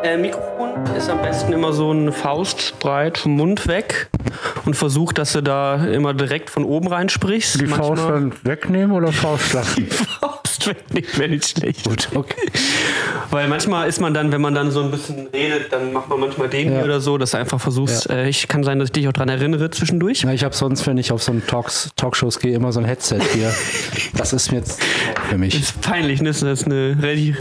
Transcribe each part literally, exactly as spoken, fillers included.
Äh, Mikrofon ist am besten immer so eine Faustbreit vom Mund weg und versuch, dass du da immer direkt von oben reinsprichst. Die Manchmal Faust dann wegnehmen oder Faust lassen? Die Faust wegnehmen wäre nicht schlecht. Gut, okay. Weil manchmal ist man dann, wenn man dann so ein bisschen redet, dann macht man manchmal den Ja. hier oder so, dass du einfach versuchst, Ja. äh, ich kann sein, dass ich dich auch dran erinnere zwischendurch. Na, ich habe sonst, wenn ich auf so einen Talks, Talkshows gehe, immer so ein Headset hier. Das ist mir jetzt für mich. Das ist peinlich, ne? Das ist eine relativ,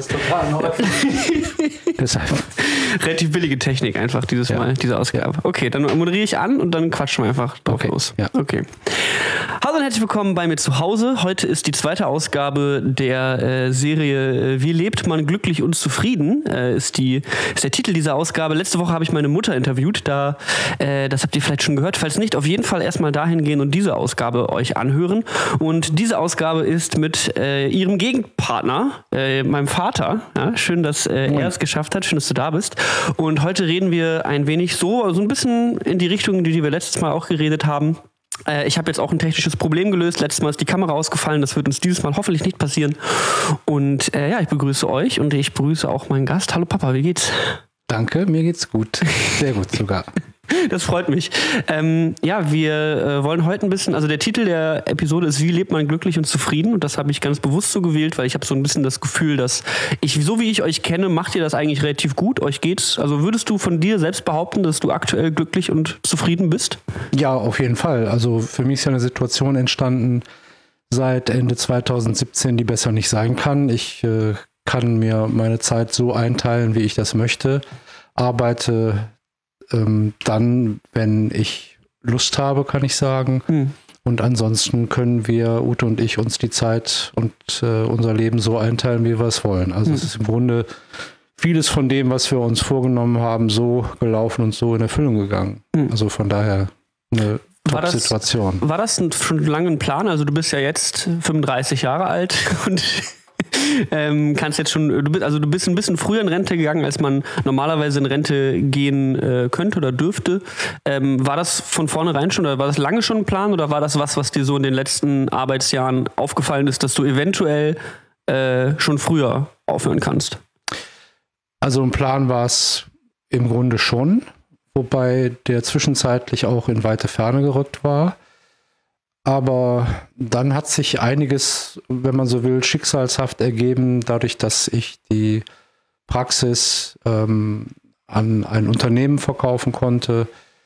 Deshalb. relativ billige Technik einfach dieses Ja. Mal, diese Ausgabe. Okay, dann moderiere ich an und dann quatschen wir einfach drauf Okay, los. ja. Okay. Hallo und herzlich willkommen bei mir zu Hause. Heute ist die zweite Ausgabe der äh, Serie äh, Wie lebt man glücklich und zufrieden? Äh, ist, die, ist der Titel dieser Ausgabe. Letzte Woche habe ich meine Mutter interviewt. Da, äh, das habt ihr vielleicht schon gehört. Falls nicht, auf jeden Fall erstmal dahin gehen und diese Ausgabe euch anhören. Und diese Ausgabe ist mit äh, ihrem Gegenpartner, äh, meinem Vater. Ja, schön, dass äh, er es geschafft hat. Schön, dass du da bist. Und heute reden wir ein wenig so, so ein bisschen in die Richtung, die wir letztes Mal auch geredet haben. Äh, ich habe jetzt auch ein technisches Problem gelöst. Letztes Mal ist die Kamera ausgefallen. Das wird uns dieses Mal hoffentlich nicht passieren. Und äh, ja, ich begrüße euch und ich begrüße auch meinen Gast. Hallo Papa, wie geht's? Danke, mir geht's gut. Sehr gut sogar. Das freut mich. Ähm, ja, wir äh, wollen heute ein bisschen, also der Titel der Episode ist Wie lebt man glücklich und zufrieden? Und das habe ich ganz bewusst so gewählt, weil ich habe so ein bisschen das Gefühl, dass ich, so wie ich euch kenne, macht ihr das eigentlich relativ gut. Euch geht's, also würdest du von dir selbst behaupten, dass du aktuell glücklich und zufrieden bist? Ja, auf jeden Fall. Also für mich ist ja eine Situation entstanden seit Ende zwanzig siebzehn, die besser nicht sein kann. Ich äh, kann mir meine Zeit so einteilen, wie ich das möchte. Arbeite ähm, dann, wenn ich Lust habe, kann ich sagen. Hm. Und ansonsten können wir, Ute und ich, uns die Zeit und äh, unser Leben so einteilen, wie wir es wollen. Also Hm. es ist im Grunde vieles von dem, was wir uns vorgenommen haben, so gelaufen und so in Erfüllung gegangen. Hm. Also von daher eine War das- Top-Situation. War das ein, schon lange ein Plan? Also du bist ja jetzt fünfunddreißig Jahre alt und ähm, kannst jetzt schon, du bist, also du bist ein bisschen früher in Rente gegangen, als man normalerweise in Rente gehen äh, könnte oder dürfte. Ähm, war das von vornherein schon, oder war das lange schon ein Plan, oder war das was, was dir so in den letzten Arbeitsjahren aufgefallen ist, dass du eventuell äh, schon früher aufhören kannst? Also ein Plan war es im Grunde schon, wobei der zwischenzeitlich auch in weite Ferne gerückt war. Aber dann hat sich einiges, wenn man so will, schicksalshaft ergeben, dadurch, dass ich die Praxis ähm, an ein Unternehmen verkaufen konnte.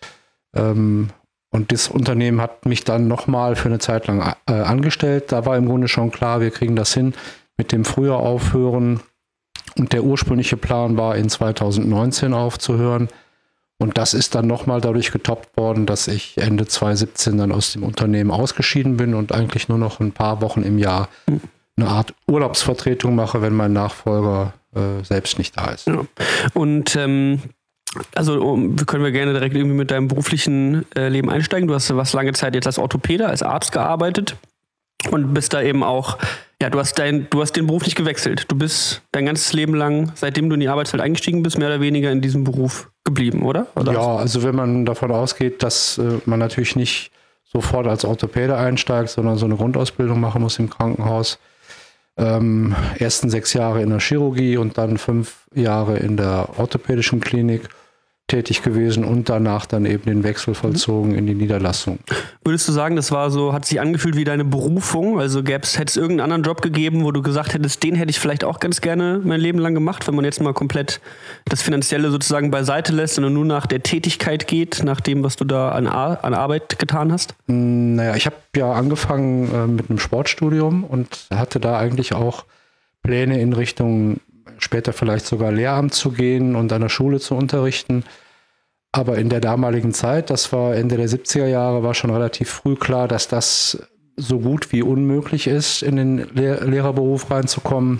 Ähm, und das Unternehmen hat mich dann nochmal für eine Zeit lang äh, angestellt. Da war im Grunde schon klar, wir kriegen das hin mit dem früher aufhören. Und der ursprüngliche Plan war, in zwanzig neunzehn aufzuhören. Und das ist dann nochmal dadurch getoppt worden, dass ich Ende zwanzig siebzehn dann aus dem Unternehmen ausgeschieden bin und eigentlich nur noch ein paar Wochen im Jahr eine Art Urlaubsvertretung mache, wenn mein Nachfolger äh, selbst nicht da ist. Ja. Und ähm, also um, können wir gerne direkt irgendwie mit deinem beruflichen äh, Leben einsteigen. Du hast was lange Zeit jetzt als Orthopäde, als Arzt gearbeitet und bist da eben auch, ja, du hast dein, du hast den Beruf nicht gewechselt. Du bist dein ganzes Leben lang, seitdem du in die Arbeitswelt eingestiegen bist, mehr oder weniger in diesem Beruf geblieben, oder? oder? Ja, also wenn man davon ausgeht, dass äh, man natürlich nicht sofort als Orthopäde einsteigt, sondern so eine Grundausbildung machen muss im Krankenhaus. Ähm, ersten sechs Jahre in der Chirurgie und dann fünf Jahre in der orthopädischen Klinik tätig gewesen und danach dann eben den Wechsel vollzogen in die Niederlassung. Würdest du sagen, das war so, hat sich angefühlt wie deine Berufung? Also gäb's, hätte es irgendeinen anderen Job gegeben, wo du gesagt hättest, den hätte ich vielleicht auch ganz gerne mein Leben lang gemacht, wenn man jetzt mal komplett das Finanzielle sozusagen beiseite lässt und nur nach der Tätigkeit geht, nach dem, was du da an, Ar- an Arbeit getan hast? Naja, ich habe ja angefangen äh, mit einem Sportstudium und hatte da eigentlich auch Pläne in Richtung später vielleicht sogar Lehramt zu gehen und an der Schule zu unterrichten. Aber in der damaligen Zeit, das war Ende der siebziger Jahre, war schon relativ früh klar, dass das so gut wie unmöglich ist, in den Lehr- Lehrerberuf reinzukommen.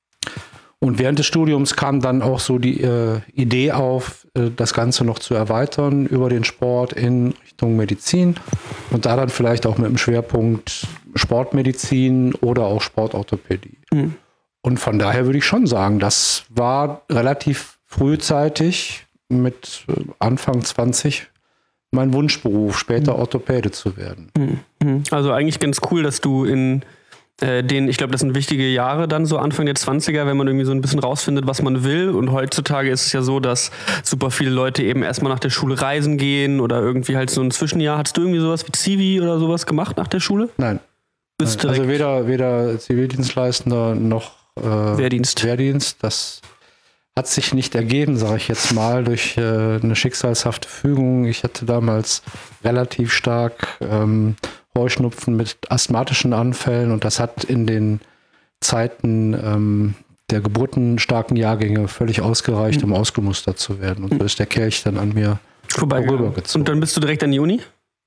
Und während des Studiums kam dann auch so die äh, Idee auf, äh, das Ganze noch zu erweitern über den Sport in Richtung Medizin und da dann vielleicht auch mit dem Schwerpunkt Sportmedizin oder auch Sportorthopädie. Mhm. Und von daher würde ich schon sagen, das war relativ frühzeitig mit Anfang zwanzig mein Wunschberuf, später Orthopäde zu werden. Also eigentlich ganz cool, dass du in äh, den, ich glaube, das sind wichtige Jahre dann so Anfang der zwanziger, wenn man irgendwie so ein bisschen rausfindet, was man will. Und heutzutage ist es ja so, dass super viele Leute eben erstmal nach der Schule reisen gehen oder irgendwie halt so ein Zwischenjahr. Hattest du irgendwie sowas wie Zivi oder sowas gemacht nach der Schule? Nein. Bist also weder, weder Zivildienstleistender noch äh, Wehrdienst. Wehrdienst. Das hat sich nicht ergeben, sage ich jetzt mal, durch äh, eine schicksalshafte Fügung. Ich hatte damals relativ stark ähm, Heuschnupfen mit asthmatischen Anfällen und das hat in den Zeiten ähm, der geburtenstarken Jahrgänge völlig ausgereicht, um ausgemustert zu werden. Und so ist der Kelch dann an mir vorübergezogen. Und dann bist du direkt an die Uni?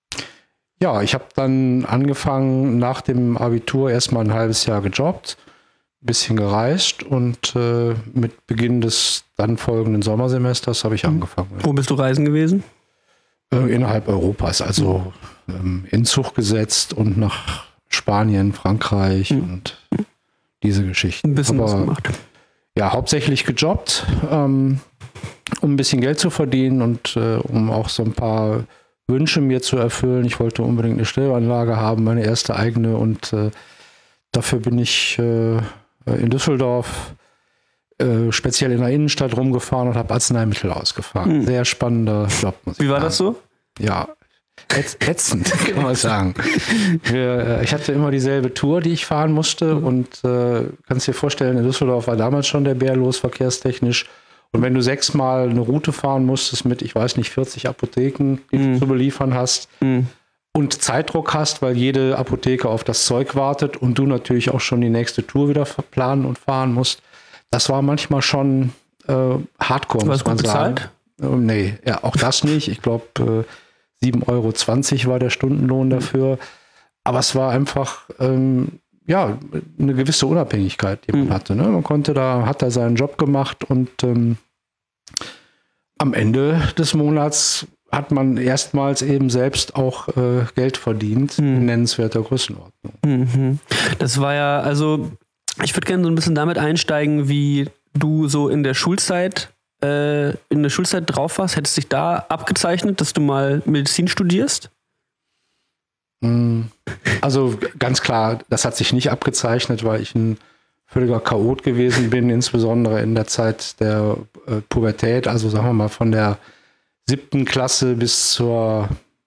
Ja, ich habe dann angefangen, nach dem Abitur erstmal ein halbes Jahr gejobbt, ein bisschen gereist und äh, mit Beginn des dann folgenden Sommersemesters habe ich angefangen. Wo bist du reisen gewesen? Äh, innerhalb Europas, also ähm, in Zug gesetzt und nach Spanien, Frankreich mhm. und diese Geschichten. Ein bisschen Aber, was gemacht. Ja, hauptsächlich gejobbt, ähm, um ein bisschen Geld zu verdienen und äh, um auch so ein paar Wünsche mir zu erfüllen. Ich wollte unbedingt eine Stereoanlage haben, meine erste eigene und äh, dafür bin ich äh, in Düsseldorf äh, speziell in der Innenstadt rumgefahren und habe Arzneimittel ausgefahren. Mhm. Sehr spannender Job, muss ich Wie war sagen. das so? Ja, ätz- ätzend, kann man sagen. Wir, äh, ich hatte immer dieselbe Tour, die ich fahren musste mhm. und äh, kannst dir vorstellen, in Düsseldorf war damals schon der Bär los, verkehrstechnisch. Und wenn du sechsmal eine Route fahren musstest mit, ich weiß nicht, vierzig Apotheken, die mm. du zu beliefern hast mm. und Zeitdruck hast, weil jede Apotheke auf das Zeug wartet und du natürlich auch schon die nächste Tour wieder planen und fahren musst, das war manchmal schon äh, hardcore, muss man sagen. Bezahlt? Äh, nee, ja, auch das nicht. Ich glaube, äh, sieben Euro zwanzig war der Stundenlohn dafür. Aber es war einfach... Ähm, ja, eine gewisse Unabhängigkeit, die man mhm. hatte. Ne? Man konnte da, hat da seinen Job gemacht und ähm, am Ende des Monats hat man erstmals eben selbst auch äh, Geld verdient, mhm. in nennenswerter Größenordnung. Mhm. Das war ja, also ich würde gerne so ein bisschen damit einsteigen, wie du so in der Schulzeit, äh, in der Schulzeit drauf warst. Hättest dich da abgezeichnet, dass du mal Medizin studierst? Also ganz klar, das hat sich nicht abgezeichnet, weil ich ein völliger Chaot gewesen bin, insbesondere in der Zeit der äh, Pubertät, also sagen wir mal von der siebten Klasse bis zur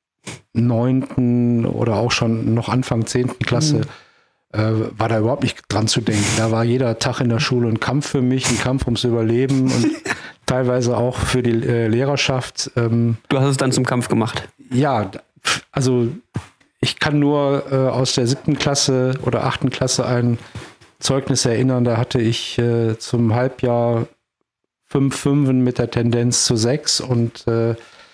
neunten oder auch schon noch Anfang zehnten Klasse, mhm. äh, war da überhaupt nicht dran zu denken. Da war jeder Tag in der Schule ein Kampf für mich, ein Kampf ums Überleben und teilweise auch für die äh, Lehrerschaft. Ähm, du hast es dann zum Kampf gemacht? Ja, also ich kann nur äh, aus der siebten Klasse oder achten Klasse ein Zeugnis erinnern, da hatte ich äh, zum Halbjahr fünf Fünfen mit der Tendenz zu sechs und äh,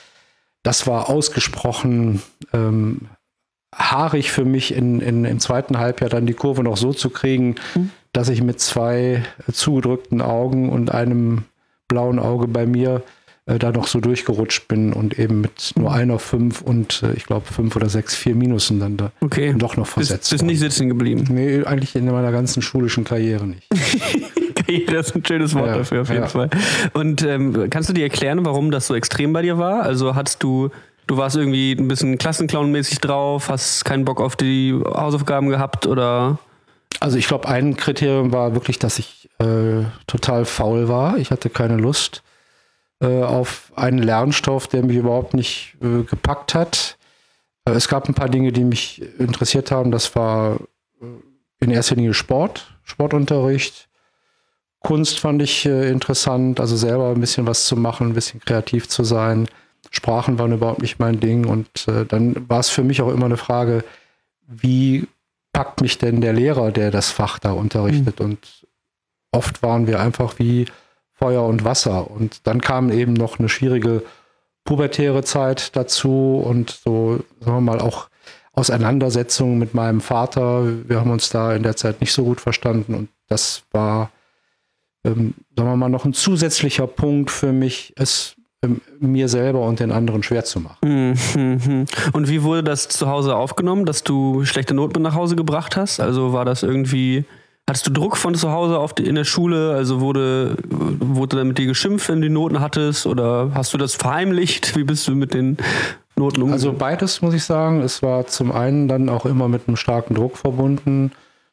das war ausgesprochen ähm, haarig für mich in, in, im zweiten Halbjahr dann die Kurve noch so zu kriegen, mhm. dass ich mit zwei äh, zugedrückten Augen und einem blauen Auge bei mir äh, da noch so durchgerutscht bin und eben mit nur einer fünf und äh, ich glaube fünf oder sechs, vier Minusen dann da okay. doch noch versetzt. Bist, bist nicht sitzen geblieben? Nee, eigentlich in meiner ganzen schulischen Karriere nicht. Karriere ist ein schönes Wort ja, dafür auf jeden ja. Fall. Und ähm, kannst du dir erklären, warum das so extrem bei dir war? Also hattest du, du warst irgendwie ein bisschen Klassenclown-mäßig drauf, hast keinen Bock auf die Hausaufgaben gehabt oder? Also ich glaube, ein Kriterium war wirklich, dass ich äh, total faul war. Ich hatte keine Lust äh, auf einen Lernstoff, der mich überhaupt nicht äh, gepackt hat. Äh, es gab ein paar Dinge, die mich interessiert haben. Das war äh, in erster Linie Sport, Sportunterricht. Kunst fand ich äh, interessant, also selber ein bisschen was zu machen, ein bisschen kreativ zu sein. Sprachen waren überhaupt nicht mein Ding. Und äh, dann war es für mich auch immer eine Frage, wie packt mich denn der Lehrer, der das Fach da unterrichtet? Mhm. Und oft waren wir einfach wie Feuer und Wasser. Und dann kam eben noch eine schwierige pubertäre Zeit dazu und so, sagen wir mal, auch Auseinandersetzungen mit meinem Vater. Wir haben uns da in der Zeit nicht so gut verstanden. Und das war, ähm, sagen wir mal, noch ein zusätzlicher Punkt für mich, es ähm, mir selber und den anderen schwer zu machen. Mhm. Und wie wurde das zu Hause aufgenommen, dass du schlechte Noten mit nach Hause gebracht hast? Also war das irgendwie, hattest du Druck von zu Hause auf die, in der Schule? Also wurde, wurde dann mit dir geschimpft, wenn du die Noten hattest? Oder hast du das verheimlicht? Wie bist du mit den Noten umgegangen? Also beides, muss ich sagen. Es war zum einen dann auch immer mit einem starken Druck verbunden.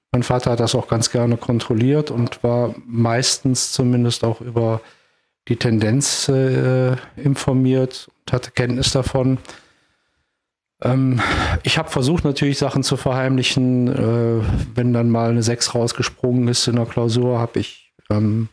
Mein Vater hat das auch ganz gerne kontrolliert und war meistens zumindest auch über die Tendenz äh, informiert und hatte Kenntnis davon. Ähm, ich habe versucht, natürlich Sachen zu verheimlichen. Äh, wenn dann mal eine sechs rausgesprungen ist in der Klausur, habe ich ähm,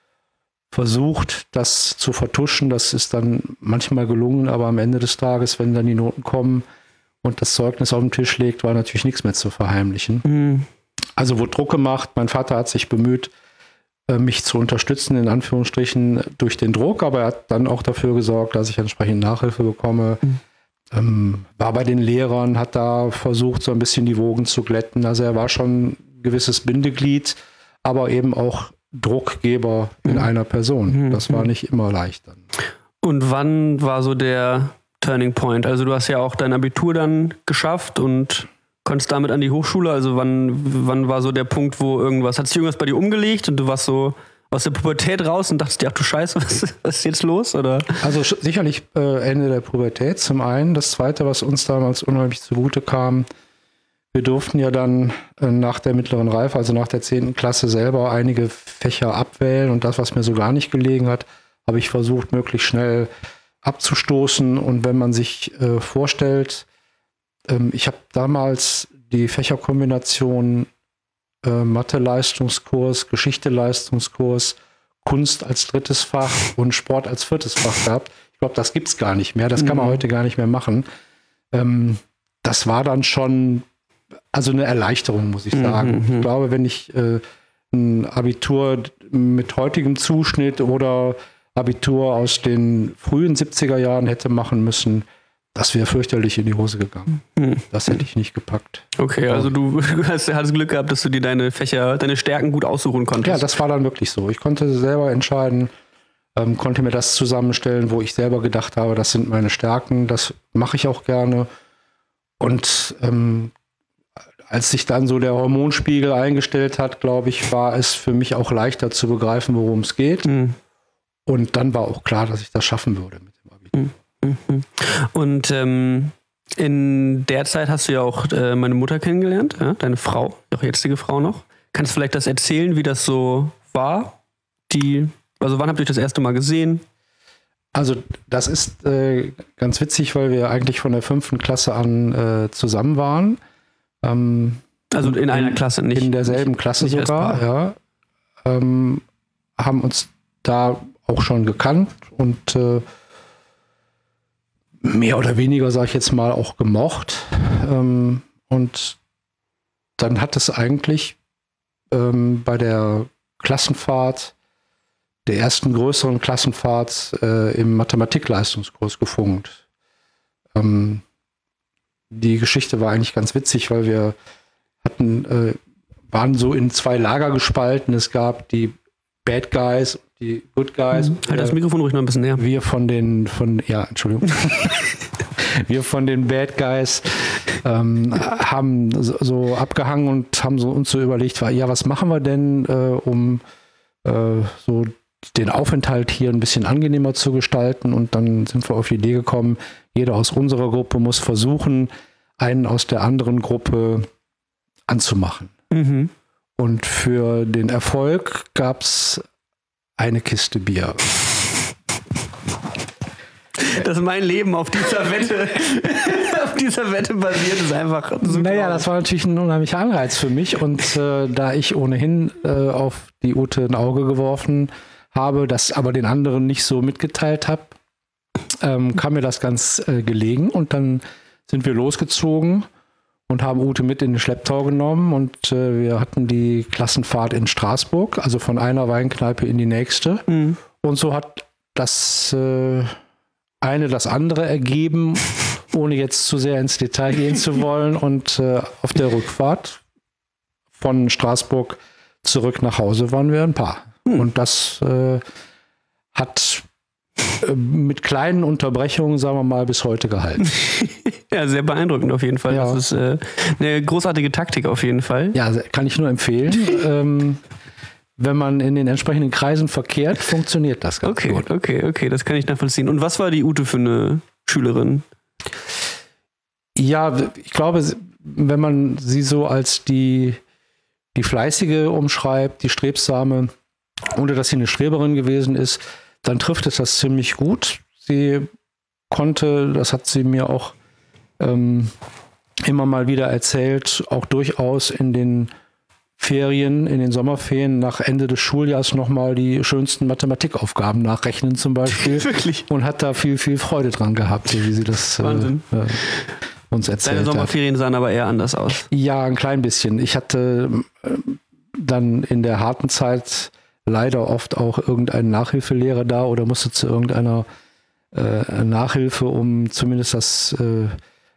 versucht, das zu vertuschen. Das ist dann manchmal gelungen, aber am Ende des Tages, wenn dann die Noten kommen und das Zeugnis auf den Tisch liegt, war natürlich nichts mehr zu verheimlichen. Mhm. Also wurde Druck gemacht. Mein Vater hat sich bemüht, mich zu unterstützen, in Anführungsstrichen, durch den Druck, aber er hat dann auch dafür gesorgt, dass ich entsprechend Nachhilfe bekomme. Mhm. Ähm, war bei den Lehrern, hat da versucht, so ein bisschen die Wogen zu glätten. Also er war schon ein gewisses Bindeglied, aber eben auch Druckgeber mhm. in einer Person. Mhm. Das war nicht immer leicht dann. Und wann war so der Turning Point? Also du hast ja auch dein Abitur dann geschafft und konntest damit an die Hochschule, also wann, wann war so der Punkt, wo irgendwas, hat sich irgendwas bei dir umgelegt und du warst so aus der Pubertät raus und dachtest dir, ach du Scheiße, was, was ist jetzt los? Oder? Also sicherlich äh, Ende der Pubertät zum einen. Das Zweite, was uns damals unheimlich zugute kam, wir durften ja dann äh, nach der mittleren Reife, also nach der zehnten Klasse selber einige Fächer abwählen und das, was mir so gar nicht gelegen hat, habe ich versucht, möglichst schnell abzustoßen. Und wenn man sich äh, vorstellt, ich habe damals die Fächerkombination äh, Mathe-Leistungskurs, Geschichte-Leistungskurs, Kunst als drittes Fach und Sport als viertes Fach gehabt. Ich glaube, das gibt es gar nicht mehr. Das kann man mhm. heute gar nicht mehr machen. Ähm, das war dann schon also eine Erleichterung, muss ich sagen. Mhm. Ich glaube, wenn ich äh, ein Abitur mit heutigem Zuschnitt oder Abitur aus den frühen siebziger Jahren hätte machen müssen, das wäre fürchterlich in die Hose gegangen. Hm. Das hätte ich nicht gepackt. Okay, also du hast, hast Glück gehabt, dass du dir deine Fächer, deine Stärken gut aussuchen konntest. Ja, das war dann wirklich so. Ich konnte selber entscheiden, ähm, konnte mir das zusammenstellen, wo ich selber gedacht habe, das sind meine Stärken, das mache ich auch gerne. Und ähm, als sich dann so der Hormonspiegel eingestellt hat, glaube ich, war es für mich auch leichter zu begreifen, worum es geht. Hm. Und dann war auch klar, dass ich das schaffen würde mit dem Abitur. Hm. Und ähm, in der Zeit hast du ja auch äh, meine Mutter kennengelernt, ja? Deine Frau, auch jetzige Frau noch. Kannst du vielleicht das erzählen, wie das so war? Die, also wann habt ihr euch das erste Mal gesehen? Also das ist äh, ganz witzig, weil wir eigentlich von der fünften Klasse an äh, zusammen waren. Ähm, also in einer Klasse, nicht? In derselben nicht, Klasse nicht sogar, ja. Ähm, haben uns da auch schon gekannt und äh, mehr oder weniger, sage ich jetzt mal, auch gemocht. Ähm, und dann hat es eigentlich ähm, bei der Klassenfahrt, der ersten größeren Klassenfahrt äh, im Mathematikleistungskurs gefunkt. Ähm, die Geschichte war eigentlich ganz witzig, weil wir hatten, äh, waren so in zwei Lager gespalten. Es gab die Bad Guys, die Good Guys. Mhm. Halt das Mikrofon ruhig noch ein bisschen näher. Wir von den, von, ja, Entschuldigung. wir von den Bad Guys ähm, haben so, so abgehangen und haben so uns so überlegt, ja, was machen wir denn, äh, um äh, so den Aufenthalt hier ein bisschen angenehmer zu gestalten? Und dann sind wir auf die Idee gekommen, jeder aus unserer Gruppe muss versuchen, einen aus der anderen Gruppe anzumachen. Mhm. Und für den Erfolg gab es eine Kiste Bier. Dass mein Leben auf dieser Wette, auf dieser Wette basiert, ist einfach super. Naja, das war natürlich ein unheimlicher Anreiz für mich. Und äh, da ich ohnehin äh, auf die Ute ein Auge geworfen habe, das aber den anderen nicht so mitgeteilt habe, ähm, kam mir das ganz äh, gelegen. Und dann sind wir losgezogen und haben Ute mit in den Schlepptau genommen. Und äh, wir hatten die Klassenfahrt in Straßburg, also von einer Weinkneipe in die nächste. Mhm. Und so hat das äh, eine das andere ergeben, ohne jetzt zu sehr ins Detail gehen zu wollen. Und äh, auf der Rückfahrt von Straßburg zurück nach Hause waren wir ein Paar. Mhm. Und das äh, hat äh, mit kleinen Unterbrechungen, sagen wir mal, bis heute gehalten. Ja, sehr beeindruckend auf jeden Fall. Ja. Das ist äh, eine großartige Taktik auf jeden Fall. Ja, kann ich nur empfehlen. ähm, wenn man in den entsprechenden Kreisen verkehrt, funktioniert das ganz okay, gut. Okay, okay, das kann ich nachvollziehen. Und was war die Ute für eine Schülerin? Ja, ich glaube, wenn man sie so als die die Fleißige umschreibt, die Strebsame, ohne dass sie eine Streberin gewesen ist, dann trifft es das ziemlich gut. Sie konnte, das hat sie mir auch ähm, immer mal wieder erzählt, auch durchaus in den Ferien, in den Sommerferien nach Ende des Schuljahres nochmal die schönsten Mathematikaufgaben nachrechnen zum Beispiel. Wirklich? Und hat da viel, viel Freude dran gehabt, so wie sie das äh, äh, uns erzählt hat. Deine Sommerferien sahen aber eher anders aus. Ja, ein klein bisschen. Ich hatte äh, dann in der harten Zeit leider oft auch irgendeinen Nachhilfelehrer da oder musste zu irgendeiner äh, Nachhilfe, um zumindest das äh,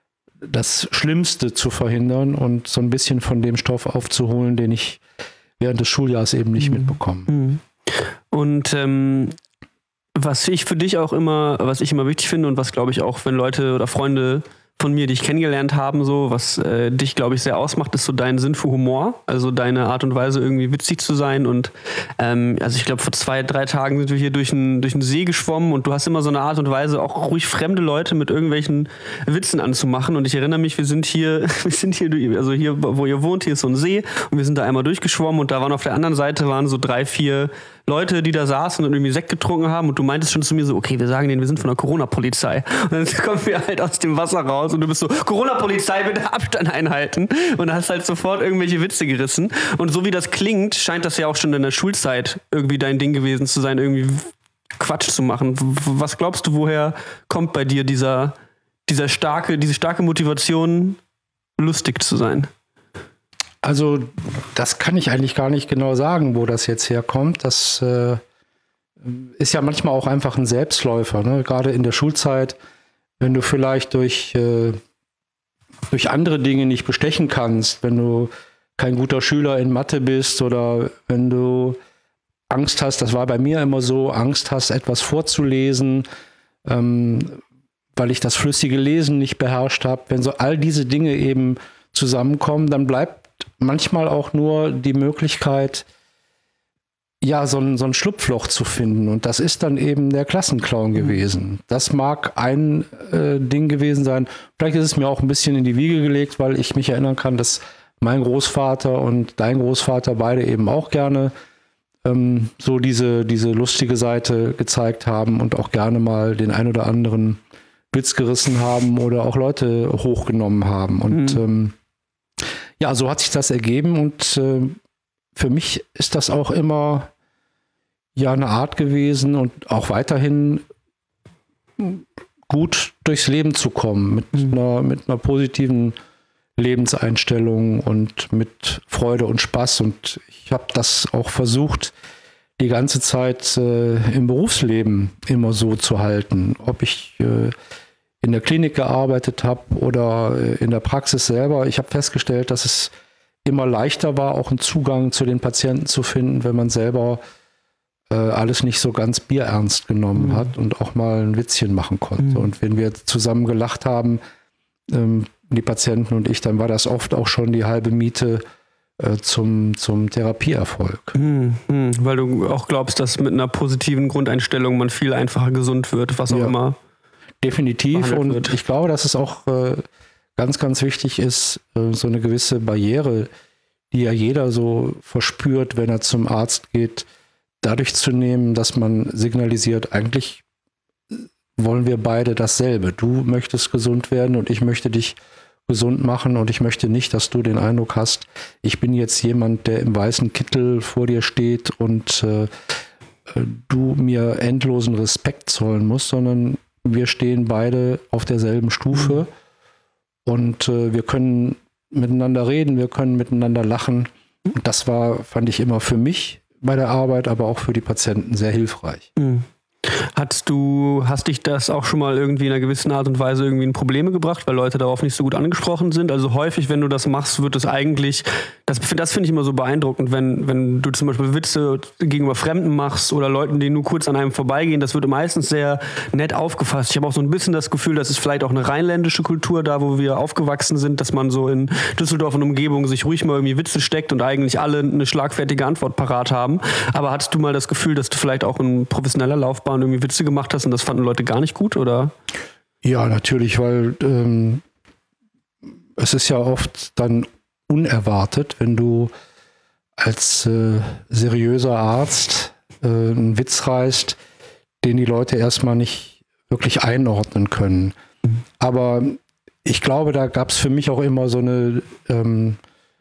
das Schlimmste zu verhindern und so ein bisschen von dem Stoff aufzuholen, den ich während des Schuljahres eben nicht mhm. mitbekomme. Mhm. Und ähm, was ich für dich auch immer, was ich immer wichtig finde und was, glaube ich, auch, wenn Leute oder Freunde von mir dich kennengelernt haben, so, was äh, dich, glaube ich, sehr ausmacht, ist so dein Sinn für Humor, also deine Art und Weise, irgendwie witzig zu sein. Und ähm, also ich glaube, vor zwei, drei Tagen sind wir hier durch einen durch einen See geschwommen und du hast immer so eine Art und Weise, auch ruhig fremde Leute mit irgendwelchen Witzen anzumachen. Und ich erinnere mich, wir sind hier, wir sind hier, also hier, wo ihr wohnt, hier ist so ein See und wir sind da einmal durchgeschwommen und da waren auf der anderen Seite waren so drei, vier Leute, die da saßen und irgendwie Sekt getrunken haben und du meintest schon zu mir so, okay, wir sagen denen, wir sind von der Corona-Polizei. Und dann kommen wir halt aus dem Wasser raus und du bist so, Corona-Polizei, bitte Abstand einhalten. Und da hast halt sofort irgendwelche Witze gerissen. Und so wie das klingt, scheint das ja auch schon in der Schulzeit irgendwie dein Ding gewesen zu sein, irgendwie Quatsch zu machen. Was glaubst du, woher kommt bei dir dieser, dieser starke, diese starke Motivation, lustig zu sein? Also das kann ich eigentlich gar nicht genau sagen, wo das jetzt herkommt. Das äh, ist ja manchmal auch einfach ein Selbstläufer, ne? Gerade in der Schulzeit, wenn du vielleicht durch, äh, durch andere Dinge nicht bestechen kannst, wenn du kein guter Schüler in Mathe bist oder wenn du Angst hast, das war bei mir immer so, Angst hast, etwas vorzulesen, ähm, weil ich das flüssige Lesen nicht beherrscht habe. Wenn so all diese Dinge eben zusammenkommen, dann bleibt manchmal auch nur die Möglichkeit, ja, so ein, so ein Schlupfloch zu finden. Und das ist dann eben der Klassenclown gewesen. Das mag ein äh, Ding gewesen sein. Vielleicht ist es mir auch ein bisschen in die Wiege gelegt, weil ich mich erinnern kann, dass mein Großvater und dein Großvater beide eben auch gerne ähm, so diese, diese lustige Seite gezeigt haben und auch gerne mal den ein oder anderen Witz gerissen haben oder auch Leute hochgenommen haben. Und mhm. ähm, ja, so hat sich das ergeben und äh, für mich ist das auch immer ja eine Art gewesen und auch weiterhin gut durchs Leben zu kommen mit mhm. einer mit einer positiven Lebenseinstellung und mit Freude und Spaß. Und ich habe das auch versucht, die ganze Zeit äh, im Berufsleben immer so zu halten. Ob ich äh, in der Klinik gearbeitet habe oder in der Praxis selber. Ich habe festgestellt, dass es immer leichter war, auch einen Zugang zu den Patienten zu finden, wenn man selber äh, alles nicht so ganz bierernst genommen mhm. hat und auch mal ein Witzchen machen konnte. Mhm. Und wenn wir zusammen gelacht haben, ähm, die Patienten und ich, dann war das oft auch schon die halbe Miete äh, zum, zum Therapieerfolg. Mhm. Mhm. Weil du auch glaubst, dass mit einer positiven Grundeinstellung man viel einfacher gesund wird, was auch ja. immer. Definitiv. Und wird. Ich glaube, dass es auch äh, ganz, ganz wichtig ist, äh, so eine gewisse Barriere, die ja jeder so verspürt, wenn er zum Arzt geht, dadurch zu nehmen, dass man signalisiert, eigentlich wollen wir beide dasselbe. Du möchtest gesund werden und ich möchte dich gesund machen und ich möchte nicht, dass du den Eindruck hast, ich bin jetzt jemand, der im weißen Kittel vor dir steht und äh, du mir endlosen Respekt zollen musst, sondern wir stehen beide auf derselben Stufe mhm. und äh, wir können miteinander reden, wir können miteinander lachen. Und das war, fand ich immer für mich bei der Arbeit, aber auch für die Patienten sehr hilfreich. Mhm. Hast du, hast dich das auch schon mal irgendwie in einer gewissen Art und Weise irgendwie in Probleme gebracht, weil Leute darauf nicht so gut angesprochen sind? Also häufig, wenn du das machst, wird es eigentlich, das, das finde ich immer so beeindruckend, wenn, wenn du zum Beispiel Witze gegenüber Fremden machst oder Leuten, die nur kurz an einem vorbeigehen, das wird meistens sehr nett aufgefasst. Ich habe auch so ein bisschen das Gefühl, das ist vielleicht auch eine rheinländische Kultur, da wo wir aufgewachsen sind, dass man so in Düsseldorf und Umgebung sich ruhig mal irgendwie Witze steckt und eigentlich alle eine schlagfertige Antwort parat haben. Aber hattest du mal das Gefühl, dass du vielleicht auch in professioneller Laufbahn irgendwie Witze gemacht hast und das fanden Leute gar nicht gut, oder? Ja, natürlich, weil ähm, es ist ja oft dann unerwartet, wenn du als äh, seriöser Arzt äh, einen Witz reißt, den die Leute erstmal nicht wirklich einordnen können. Mhm. Aber ich glaube, da gab es für mich auch immer so eine ähm,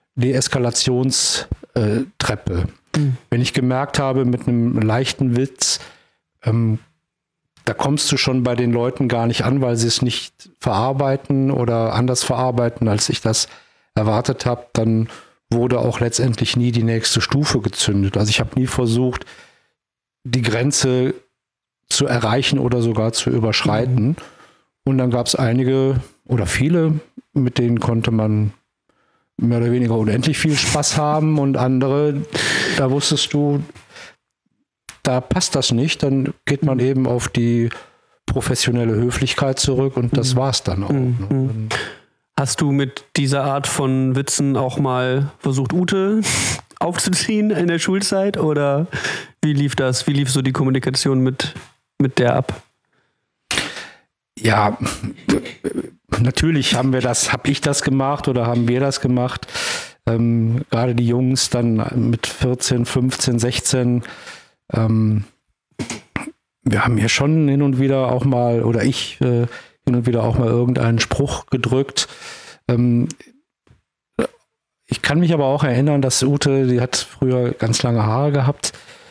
Deeskalationstreppe. Mhm. Wenn ich gemerkt habe, mit einem leichten Witz, ähm, da kommst du schon bei den Leuten gar nicht an, weil sie es nicht verarbeiten oder anders verarbeiten, als ich das erwartet habe, dann wurde auch letztendlich nie die nächste Stufe gezündet. Also ich habe nie versucht, die Grenze zu erreichen oder sogar zu überschreiten. Mhm. Und dann gab es einige oder viele, mit denen konnte man mehr oder weniger unendlich viel Spaß haben und andere, da wusstest du, da passt das nicht, dann geht man eben auf die professionelle Höflichkeit zurück und das war's dann auch. Mhm. Ne? Hast du mit dieser Art von Witzen auch mal versucht, Ute aufzuziehen in der Schulzeit oder wie lief das? Wie lief so die Kommunikation mit, mit der ab? Ja, natürlich haben wir das, habe ich das gemacht oder haben wir das gemacht. Ähm, gerade die Jungs dann mit vierzehn, fünfzehn, sechzehn. Ähm, wir haben hier schon hin und wieder auch mal, oder ich äh, hin und wieder auch mal irgendeinen Spruch gedrückt. Ähm, ich kann mich aber auch erinnern, dass Ute, die hat früher ganz lange Haare gehabt,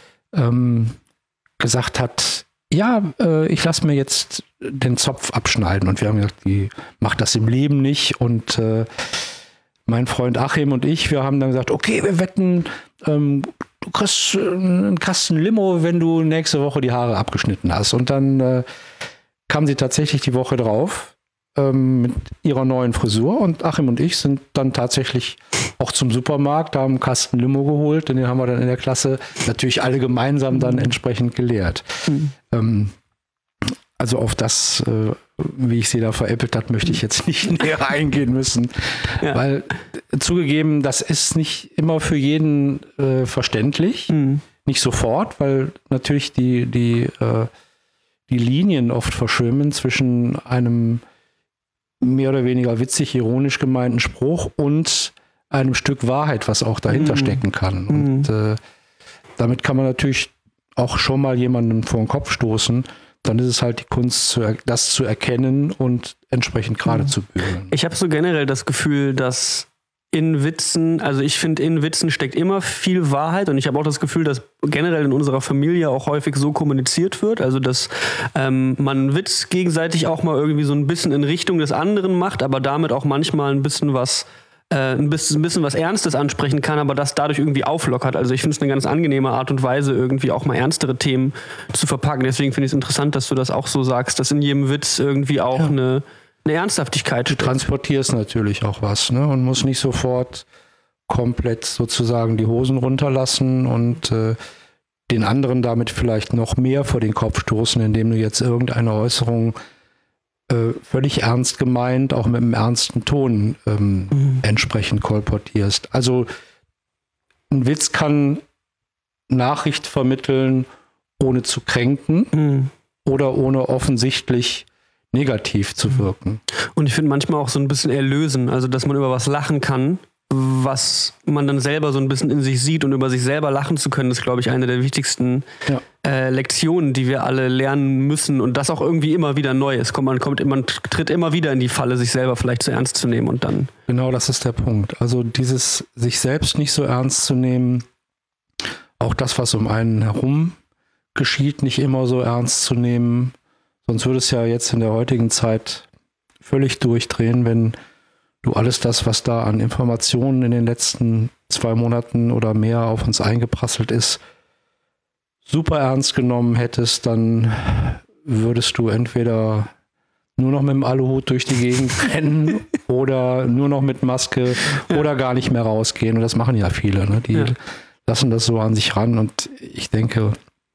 ähm, gesagt hat, ja, äh, ich lasse mir jetzt den Zopf abschneiden. Und wir haben gesagt, die macht das im Leben nicht. Und äh, mein Freund Achim und ich, wir haben dann gesagt, okay, wir wetten, ähm, du kriegst einen Kasten Limo, wenn du nächste Woche die Haare abgeschnitten hast. Und dann äh, kam sie tatsächlich die Woche drauf ähm, mit ihrer neuen Frisur. Und Achim und ich sind dann tatsächlich auch zum Supermarkt, haben einen Kasten Limo geholt. Und den haben wir dann in der Klasse natürlich alle gemeinsam dann entsprechend geleert. Mhm. Ähm, also auf das, äh, wie ich sie da veräppelt hat, möchte ich jetzt nicht näher eingehen müssen. Ja. Weil zugegeben, das ist nicht immer für jeden äh, verständlich. Mhm. Nicht sofort, weil natürlich die, die, äh, die Linien oft verschwimmen zwischen einem mehr oder weniger witzig, ironisch gemeinten Spruch und einem Stück Wahrheit, was auch dahinter mhm. stecken kann. Mhm. Und äh, damit kann man natürlich auch schon mal jemanden vor den Kopf stoßen. Dann ist es halt die Kunst, zu er- das zu erkennen und entsprechend gerade mhm. zu bügeln. Ich habe so generell das Gefühl, dass in Witzen, also ich finde, in Witzen steckt immer viel Wahrheit und ich habe auch das Gefühl, dass generell in unserer Familie auch häufig so kommuniziert wird, also dass ähm, man einen Witz gegenseitig auch mal irgendwie so ein bisschen in Richtung des anderen macht, aber damit auch manchmal ein bisschen was Äh, ein, bisschen, ein bisschen was Ernstes ansprechen kann, aber das dadurch irgendwie auflockert. Also ich finde es eine ganz angenehme Art und Weise, irgendwie auch mal ernstere Themen zu verpacken. Deswegen finde ich es interessant, dass du das auch so sagst, dass in jedem Witz irgendwie auch ja. eine, eine Ernsthaftigkeit steckt. Du transportierst natürlich auch was, ne? Und musst nicht sofort komplett sozusagen die Hosen runterlassen und äh, den anderen damit vielleicht noch mehr vor den Kopf stoßen, indem du jetzt irgendeine Äußerung Äh, völlig ernst gemeint, auch mit einem ernsten Ton ähm, mhm. entsprechend kolportierst. Also ein Witz kann Nachricht vermitteln, ohne zu kränken mhm. oder ohne offensichtlich negativ zu wirken. Und ich finde manchmal auch so ein bisschen erlösen, also dass man über was lachen kann, was man dann selber so ein bisschen in sich sieht und über sich selber lachen zu können, ist, glaube ich, eine der wichtigsten ja. äh, Lektionen, die wir alle lernen müssen und das auch irgendwie immer wieder neu ist. Man, kommt, man tritt immer wieder in die Falle, sich selber vielleicht zu ernst zu nehmen und dann... Genau, das ist der Punkt. Also dieses sich selbst nicht so ernst zu nehmen, auch das, was um einen herum geschieht, nicht immer so ernst zu nehmen, sonst würde es ja jetzt in der heutigen Zeit völlig durchdrehen, wenn du alles das, was da an Informationen in den letzten zwei Monaten oder mehr auf uns eingeprasselt ist, super ernst genommen hättest, dann würdest du entweder nur noch mit dem Aluhut durch die Gegend rennen oder nur noch mit Maske ja. oder gar nicht mehr rausgehen. Und das machen ja viele, ne? Die ja. lassen das so an sich ran. Und ich denke,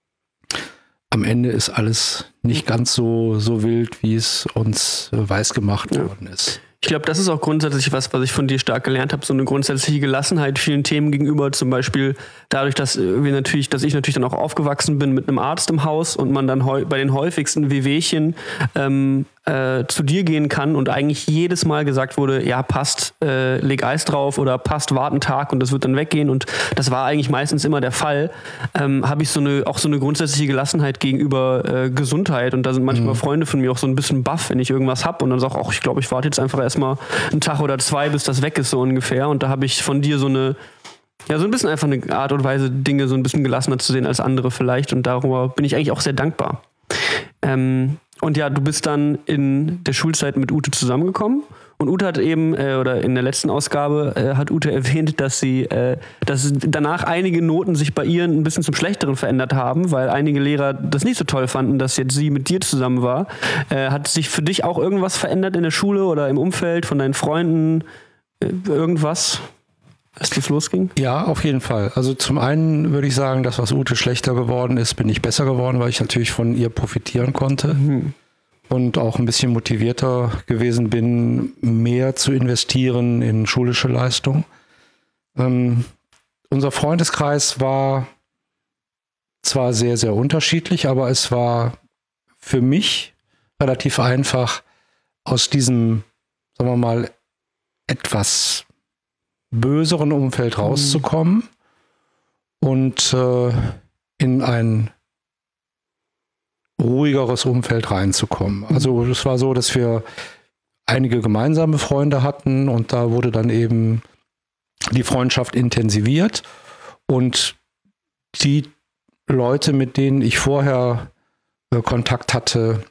am Ende ist alles nicht ganz so, so wild, wie es uns äh, weiß gemacht ja. worden ist. Ich glaube, das ist auch grundsätzlich was, was ich von dir stark gelernt habe, so eine grundsätzliche Gelassenheit vielen Themen gegenüber, zum Beispiel dadurch, dass wir natürlich, dass ich natürlich dann auch aufgewachsen bin mit einem Arzt im Haus und man dann heu- bei den häufigsten Wehwehchen ähm, äh, zu dir gehen kann und eigentlich jedes Mal gesagt wurde, ja, passt, äh, leg Eis drauf oder passt, wart einen Tag und das wird dann weggehen und das war eigentlich meistens immer der Fall, ähm, habe ich so eine, auch so eine grundsätzliche Gelassenheit gegenüber äh, Gesundheit und da sind manchmal mhm. Freunde von mir auch so ein bisschen baff, wenn ich irgendwas hab und dann sag auch, ich glaube, ich warte jetzt einfach erstmal einen Tag oder zwei, bis das weg ist so ungefähr und da habe ich von dir so eine, ja, so ein bisschen einfach eine Art und Weise, Dinge so ein bisschen gelassener zu sehen als andere vielleicht und darüber bin ich eigentlich auch sehr dankbar. Ähm, Und ja, du bist dann in der Schulzeit mit Ute zusammengekommen. Und Ute hat eben, äh, oder in der letzten Ausgabe, äh, hat Ute erwähnt, dass sie, äh, dass danach einige Noten sich bei ihr ein bisschen zum Schlechteren verändert haben, weil einige Lehrer das nicht so toll fanden, dass jetzt sie mit dir zusammen war. Äh, hat sich für dich auch irgendwas verändert in der Schule oder im Umfeld von deinen Freunden? Äh, irgendwas, als das losging? Ja, auf jeden Fall. Also zum einen würde ich sagen, dass was Ute schlechter geworden ist, bin ich besser geworden, weil ich natürlich von ihr profitieren konnte mhm. und auch ein bisschen motivierter gewesen bin, mehr zu investieren in schulische Leistung. Ähm, unser Freundeskreis war zwar sehr, sehr unterschiedlich, aber es war für mich relativ einfach, aus diesem, sagen wir mal, etwas böseren Umfeld rauszukommen mhm. und äh, in ein ruhigeres Umfeld reinzukommen. Mhm. Also es war so, dass wir einige gemeinsame Freunde hatten und da wurde dann eben die Freundschaft intensiviert und die Leute, mit denen ich vorher äh, Kontakt hatte,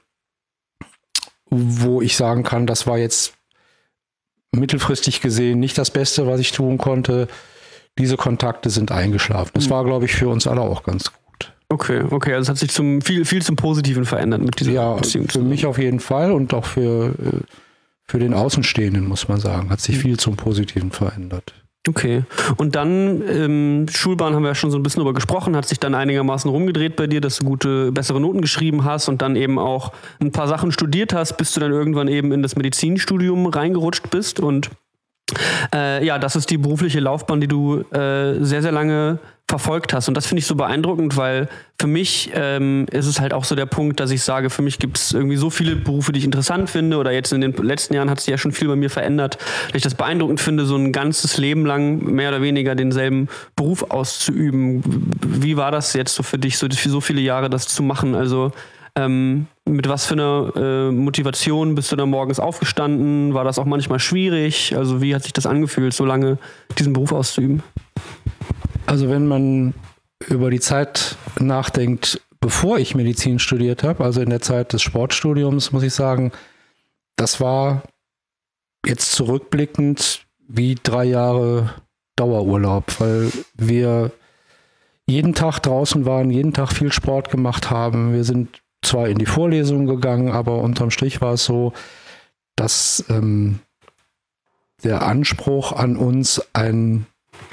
wo ich sagen kann, das war jetzt mittelfristig gesehen nicht das Beste, was ich tun konnte. Diese Kontakte sind eingeschlafen. Das war, glaube ich, für uns alle auch ganz gut. Okay, okay, also es hat sich zum, viel, viel zum Positiven verändert mit dieser ja, Beziehung. Für mich auf jeden Fall und auch für, für den Außenstehenden, muss man sagen, hat sich viel zum Positiven verändert. Okay. Und dann, ähm, Schulbahn haben wir ja schon so ein bisschen drüber gesprochen, hat sich dann einigermaßen rumgedreht bei dir, dass du gute, bessere Noten geschrieben hast und dann eben auch ein paar Sachen studiert hast, bis du dann irgendwann eben in das Medizinstudium reingerutscht bist. Und äh, ja, das ist die berufliche Laufbahn, die du äh, sehr, sehr lange verfolgt hast. Und das finde ich so beeindruckend, weil für mich ähm, ist es halt auch so der Punkt, dass ich sage, für mich gibt es irgendwie so viele Berufe, die ich interessant finde oder jetzt in den letzten Jahren hat sich ja schon viel bei mir verändert, dass ich das beeindruckend finde, so ein ganzes Leben lang mehr oder weniger denselben Beruf auszuüben. Wie war das jetzt so für dich, so, so viele Jahre das zu machen? Also ähm, mit was für einer äh, Motivation bist du da morgens aufgestanden? War das auch manchmal schwierig? Also wie hat sich das angefühlt, so lange diesen Beruf auszuüben? Also wenn man über die Zeit nachdenkt, bevor ich Medizin studiert habe, also in der Zeit des Sportstudiums, muss ich sagen, das war jetzt zurückblickend wie drei Jahre Dauerurlaub, weil wir jeden Tag draußen waren, jeden Tag viel Sport gemacht haben. Wir sind zwar in die Vorlesungen gegangen, aber unterm Strich war es so, dass ähm, der Anspruch an uns ein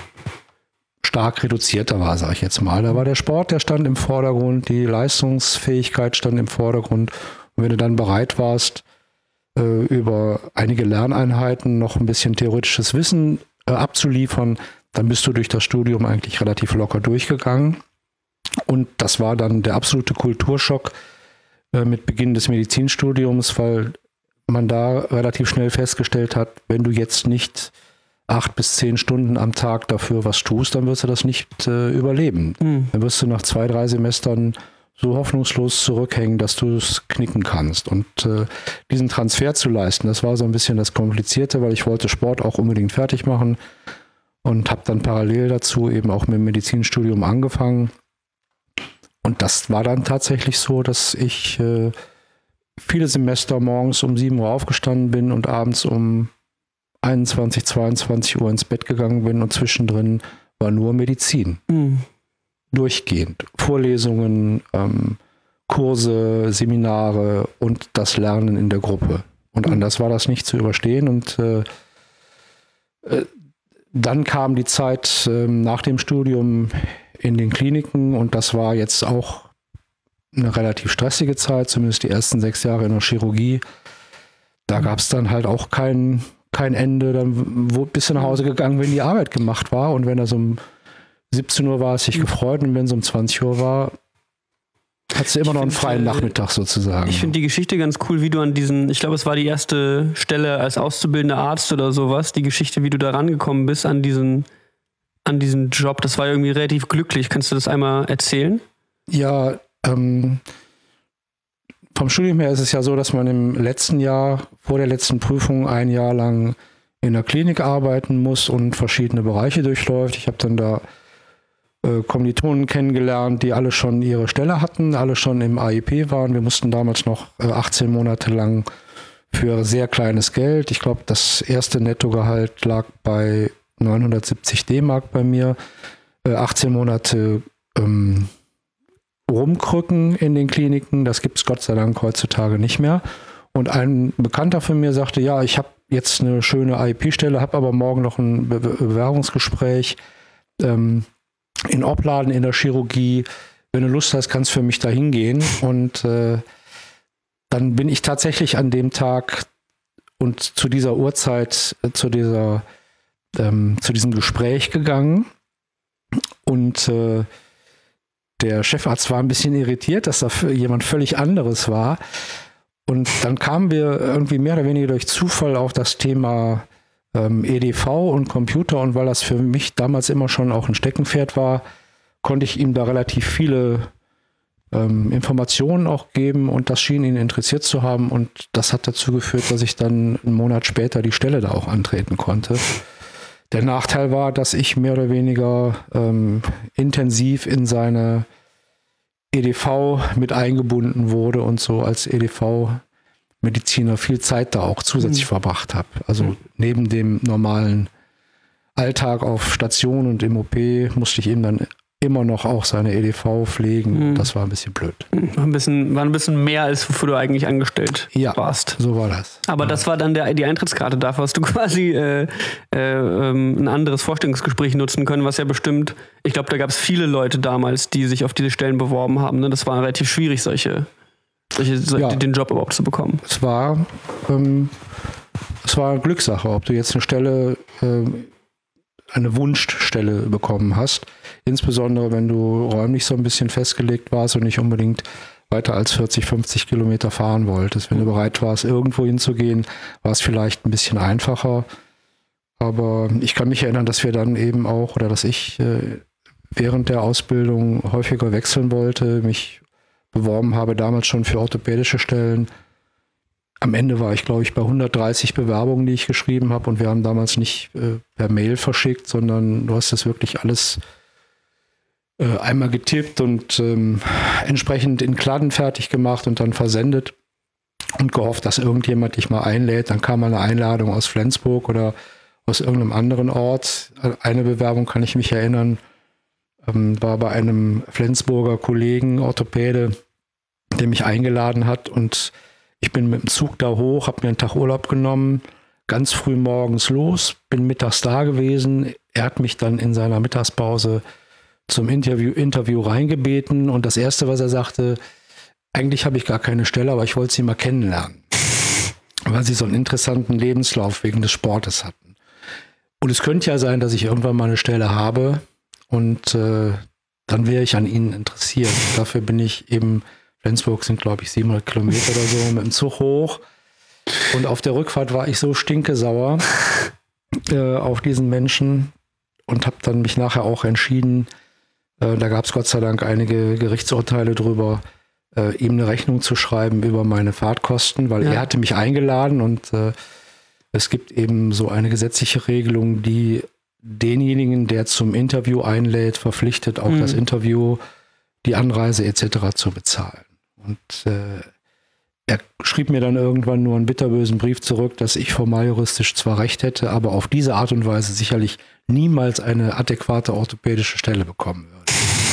stark reduzierter war, sage ich jetzt mal. Da war der Sport, der stand im Vordergrund, die Leistungsfähigkeit stand im Vordergrund. Und wenn du dann bereit warst, äh, über einige Lerneinheiten noch ein bisschen theoretisches Wissen äh, abzuliefern, dann bist du durch das Studium eigentlich relativ locker durchgegangen. Und das war dann der absolute Kulturschock äh, mit Beginn des Medizinstudiums, weil man da relativ schnell festgestellt hat, wenn du jetzt nicht acht bis zehn Stunden am Tag dafür was tust, dann wirst du das nicht äh, überleben. Mhm. Dann wirst du nach zwei, drei Semestern so hoffnungslos zurückhängen, dass du es knicken kannst. Und äh, diesen Transfer zu leisten, das war so ein bisschen das Komplizierte, weil ich wollte Sport auch unbedingt fertig machen und habe dann parallel dazu eben auch mit dem Medizinstudium angefangen. Und das war dann tatsächlich so, dass ich äh, viele Semester morgens um sieben Uhr aufgestanden bin und abends um einundzwanzig, zweiundzwanzig Uhr ins Bett gegangen bin und zwischendrin war nur Medizin. Mhm. Durchgehend. Vorlesungen, ähm, Kurse, Seminare und das Lernen in der Gruppe. Und mhm. anders war das nicht zu überstehen. Und äh, äh, dann kam die Zeit äh, nach dem Studium in den Kliniken und das war jetzt auch eine relativ stressige Zeit, zumindest die ersten sechs Jahre in der Chirurgie. Da gab es dann halt auch keinen kein Ende, dann bist du nach Hause gegangen, wenn die Arbeit gemacht war und wenn das um siebzehn Uhr war, hast du dich gefreut und wenn es um zwanzig Uhr war, hat Hattest du immer ich noch einen find, freien äh, Nachmittag sozusagen. Ich finde die Geschichte ganz cool, wie du an diesen, ich glaube, es war die erste Stelle als auszubildender Arzt oder sowas, die Geschichte, wie du da rangekommen bist an diesen, an diesen Job. Das war irgendwie relativ glücklich. Kannst du das einmal erzählen? Ja, ähm, vom Studium her ist es ja so, dass man im letzten Jahr, vor der letzten Prüfung, ein Jahr lang in der Klinik arbeiten muss und verschiedene Bereiche durchläuft. Ich habe dann da äh, Kommilitonen kennengelernt, die alle schon ihre Stelle hatten, alle schon im A I P waren. Wir mussten damals noch äh, achtzehn Monate lang für sehr kleines Geld, ich glaube, das erste Nettogehalt lag bei neunhundertsiebzig D-Mark bei mir, äh, achtzehn Monate ähm, rumkrücken in den Kliniken. Das gibt es Gott sei Dank heutzutage nicht mehr. Und ein Bekannter von mir sagte, ja, ich habe jetzt eine schöne A I P-Stelle, habe aber morgen noch ein Be- Bewerbungsgespräch ähm, in Opladen in der Chirurgie. Wenn du Lust hast, kannst du für mich da hingehen. Und äh, dann bin ich tatsächlich an dem Tag und zu dieser Uhrzeit, äh, zu dieser, ähm, zu diesem Gespräch gegangen. Und äh, der Chefarzt war ein bisschen irritiert, dass da jemand völlig anderes war. Und dann kamen wir irgendwie mehr oder weniger durch Zufall auf das Thema ähm, E D V und Computer. Und weil das für mich damals immer schon auch ein Steckenpferd war, konnte ich ihm da relativ viele ähm, Informationen auch geben. Und das schien ihn interessiert zu haben. Und das hat dazu geführt, dass ich dann einen Monat später die Stelle da auch antreten konnte. Der Nachteil war, dass ich mehr oder weniger ähm, intensiv in seine E D V mit eingebunden wurde und so als E D V-Mediziner viel Zeit da auch zusätzlich mhm. verbracht habe. Also mhm. neben dem normalen Alltag auf Station und im O P musste ich ihm dann immer noch auch seine E D V pflegen. Mhm. Das war ein bisschen blöd. War ein bisschen, war ein bisschen mehr, als wofür du eigentlich angestellt ja, warst. So war das. Aber ja. Das war dann der, die Eintrittskarte. Dafür hast du quasi äh, äh, ein anderes Vorstellungsgespräch nutzen können, was ja bestimmt, ich glaube, da gab es viele Leute damals, die sich auf diese Stellen beworben haben. Ne? Das war relativ schwierig, solche, solche, solche ja. den Job überhaupt zu bekommen. Es war, ähm, es war eine Glückssache, ob du jetzt eine Stelle äh, eine Wunschstelle bekommen hast. Insbesondere, wenn du räumlich so ein bisschen festgelegt warst und nicht unbedingt weiter als vierzig, fünfzig Kilometer fahren wolltest. Wenn du bereit warst, irgendwo hinzugehen, war es vielleicht ein bisschen einfacher. Aber ich kann mich erinnern, dass wir dann eben auch, oder dass ich äh, während der Ausbildung häufiger wechseln wollte, mich beworben habe, damals schon für orthopädische Stellen. Am Ende war ich, glaube ich, bei hundertdreißig Bewerbungen, die ich geschrieben habe. Und wir haben damals nicht äh, per Mail verschickt, sondern du hast das wirklich alles äh, einmal getippt und ähm, entsprechend in Kladden fertig gemacht und dann versendet und gehofft, dass irgendjemand dich mal einlädt. Dann kam mal eine Einladung aus Flensburg oder aus irgendeinem anderen Ort. Eine Bewerbung kann ich mich erinnern, ähm, war bei einem Flensburger Kollegen, Orthopäde, der mich eingeladen hat und ich bin mit dem Zug da hoch, habe mir einen Tag Urlaub genommen, ganz früh morgens los, bin mittags da gewesen. Er hat mich dann in seiner Mittagspause zum Interview, Interview reingebeten und das Erste, was er sagte, eigentlich habe ich gar keine Stelle, aber ich wollte sie mal kennenlernen, weil sie so einen interessanten Lebenslauf wegen des Sportes hatten. Und es könnte ja sein, dass ich irgendwann mal eine Stelle habe und äh, dann wäre ich an ihnen interessiert. Dafür bin ich eben Flensburg sind, glaube ich, siebenhundert Kilometer oder so, mit dem Zug hoch. Und auf der Rückfahrt war ich so stinkesauer äh, auf diesen Menschen und habe dann mich nachher auch entschieden, äh, da gab es Gott sei Dank einige Gerichtsurteile drüber, äh, ihm eine Rechnung zu schreiben über meine Fahrtkosten, weil ja. er hatte mich eingeladen und äh, es gibt eben so eine gesetzliche Regelung, die denjenigen, der zum Interview einlädt, verpflichtet, auch mhm. das Interview, die Anreise et cetera zu bezahlen. Und äh, er schrieb mir dann irgendwann nur einen bitterbösen Brief zurück, dass ich formal juristisch zwar recht hätte, aber auf diese Art und Weise sicherlich niemals eine adäquate orthopädische Stelle bekommen würde.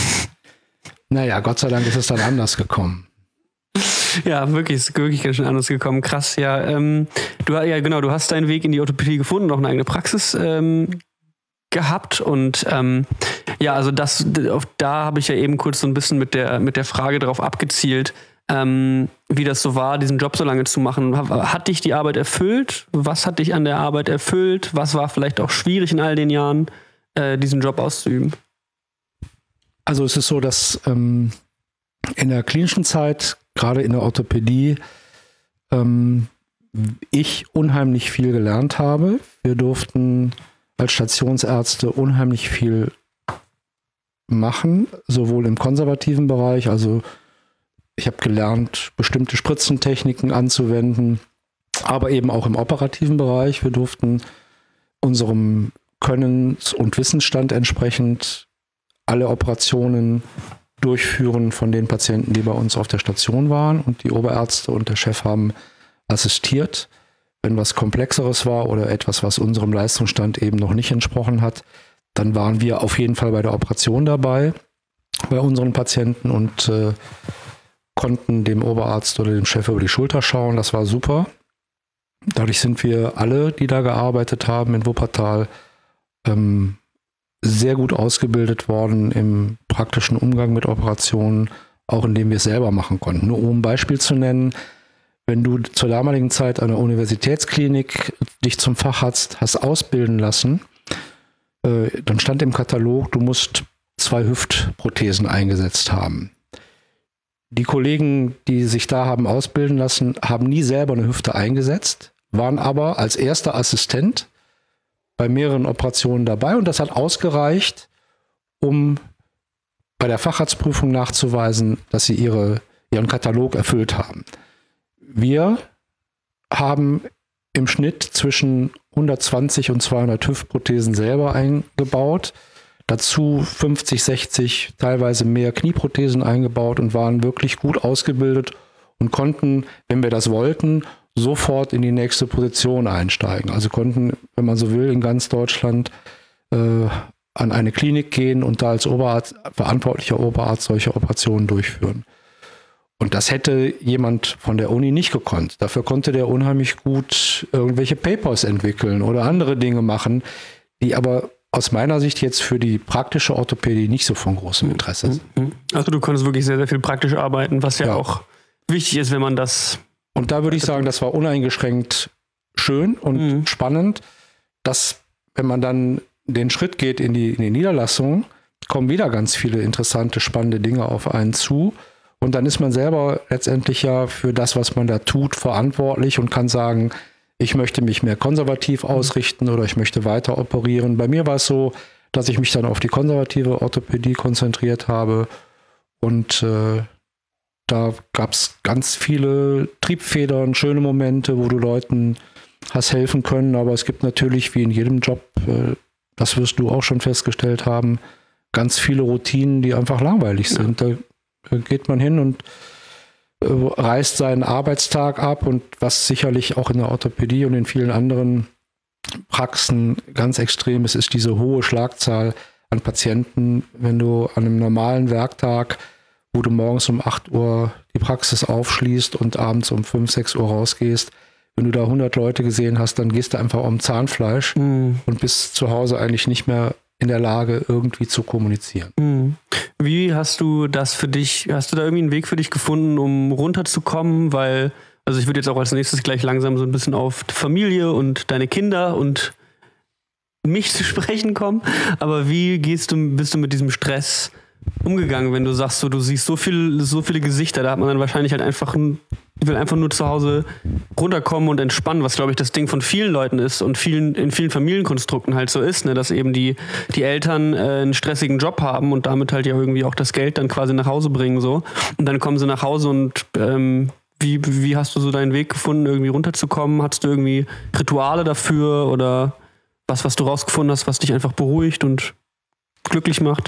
Naja, Gott sei Dank ist es dann anders gekommen. Ja, wirklich, ist wirklich ganz schön anders gekommen. Krass, ja. Ähm, du, ja, genau, du hast deinen Weg in die Orthopädie gefunden, auch eine eigene Praxis ähm, gehabt und ähm, ja, also das, auf, da habe ich ja eben kurz so ein bisschen mit der, mit der Frage darauf abgezielt, ähm, wie das so war, diesen Job so lange zu machen. Hat dich die Arbeit erfüllt? Was hat dich an der Arbeit erfüllt? Was war vielleicht auch schwierig in all den Jahren, äh, diesen Job auszuüben? Also es ist so, dass ähm, in der klinischen Zeit, gerade in der Orthopädie, ähm, ich unheimlich viel gelernt habe. Wir durften als Stationsärzte unheimlich viel machen, sowohl im konservativen Bereich, also ich habe gelernt, bestimmte Spritzentechniken anzuwenden, aber eben auch im operativen Bereich. Wir durften unserem Könnens- und Wissensstand entsprechend alle Operationen durchführen von den Patienten, die bei uns auf der Station waren, und die Oberärzte und der Chef haben assistiert. Wenn was Komplexeres war oder etwas, was unserem Leistungsstand eben noch nicht entsprochen hat, dann waren wir auf jeden Fall bei der Operation dabei, bei unseren Patienten, und äh, konnten dem Oberarzt oder dem Chef über die Schulter schauen. Das war super. Dadurch sind wir alle, die da gearbeitet haben in Wuppertal, ähm, sehr gut ausgebildet worden im praktischen Umgang mit Operationen, auch indem wir es selber machen konnten. Nur um ein Beispiel zu nennen: Wenn du zur damaligen Zeit an der Universitätsklinik dich zum Facharzt hast ausbilden lassen, äh, dann stand im Katalog, du musst zwei Hüftprothesen eingesetzt haben. Die Kollegen, die sich da haben ausbilden lassen, haben nie selber eine Hüfte eingesetzt, waren aber als erster Assistent bei mehreren Operationen dabei, und das hat ausgereicht, um bei der Facharztprüfung nachzuweisen, dass sie ihre, ihren Katalog erfüllt haben. Wir haben im Schnitt zwischen hundertzwanzig und zweihundert Hüftprothesen selber eingebaut, dazu fünfzig, sechzig, teilweise mehr Knieprothesen eingebaut, und waren wirklich gut ausgebildet und konnten, wenn wir das wollten, sofort in die nächste Position einsteigen. Also konnten, wenn man so will, in ganz Deutschland äh, an eine Klinik gehen und da als Oberarzt, verantwortlicher Oberarzt solche Operationen durchführen. Und das hätte jemand von der Uni nicht gekonnt. Dafür konnte der unheimlich gut irgendwelche Papers entwickeln oder andere Dinge machen, die aber aus meiner Sicht jetzt für die praktische Orthopädie nicht so von großem Interesse sind. Also du konntest wirklich sehr, sehr viel praktisch arbeiten, was ja, ja auch wichtig ist, wenn man das... Und da würde ich sagen, das war uneingeschränkt schön und mhm. spannend, dass, wenn man dann den Schritt geht in die, in die Niederlassung, kommen wieder ganz viele interessante, spannende Dinge auf einen zu. Und dann ist man selber letztendlich ja für das, was man da tut, verantwortlich und kann sagen, ich möchte mich mehr konservativ ausrichten oder ich möchte weiter operieren. Bei mir war es so, dass ich mich dann auf die konservative Orthopädie konzentriert habe, und äh, da gab es ganz viele Triebfedern, schöne Momente, wo du Leuten hast helfen können. Aber es gibt natürlich, wie in jedem Job, äh, das wirst du auch schon festgestellt haben, ganz viele Routinen, die einfach langweilig sind. Ja. Da geht man hin und äh, reißt seinen Arbeitstag ab, und was sicherlich auch in der Orthopädie und in vielen anderen Praxen ganz extrem ist, ist diese hohe Schlagzahl an Patienten. Wenn du an einem normalen Werktag, wo du morgens um acht Uhr die Praxis aufschließt und abends um fünf, sechs Uhr rausgehst, wenn du da hundert Leute gesehen hast, dann gehst du einfach um Zahnfleisch mhm. und bist zu Hause eigentlich nicht mehr in der Lage, irgendwie zu kommunizieren. Mhm. Wie hast du das für dich, hast du da irgendwie einen Weg für dich gefunden, um runterzukommen? Weil, also ich würde jetzt auch als nächstes gleich langsam so ein bisschen auf Familie und deine Kinder und mich zu sprechen kommen, aber wie gehst du, bist du mit diesem Stress umgegangen, wenn du sagst, so, du siehst so viel, so viele Gesichter, da hat man dann wahrscheinlich halt einfach, ich will einfach nur zu Hause runterkommen und entspannen, was, glaube ich, das Ding von vielen Leuten ist und vielen, in vielen Familienkonstrukten halt so ist, ne, dass eben die, die Eltern äh, einen stressigen Job haben und damit halt ja irgendwie auch das Geld dann quasi nach Hause bringen, so. Und dann kommen sie nach Hause und ähm, wie, wie hast du so deinen Weg gefunden, irgendwie runterzukommen? Hattest du irgendwie Rituale dafür oder was, was du rausgefunden hast, was dich einfach beruhigt und glücklich macht?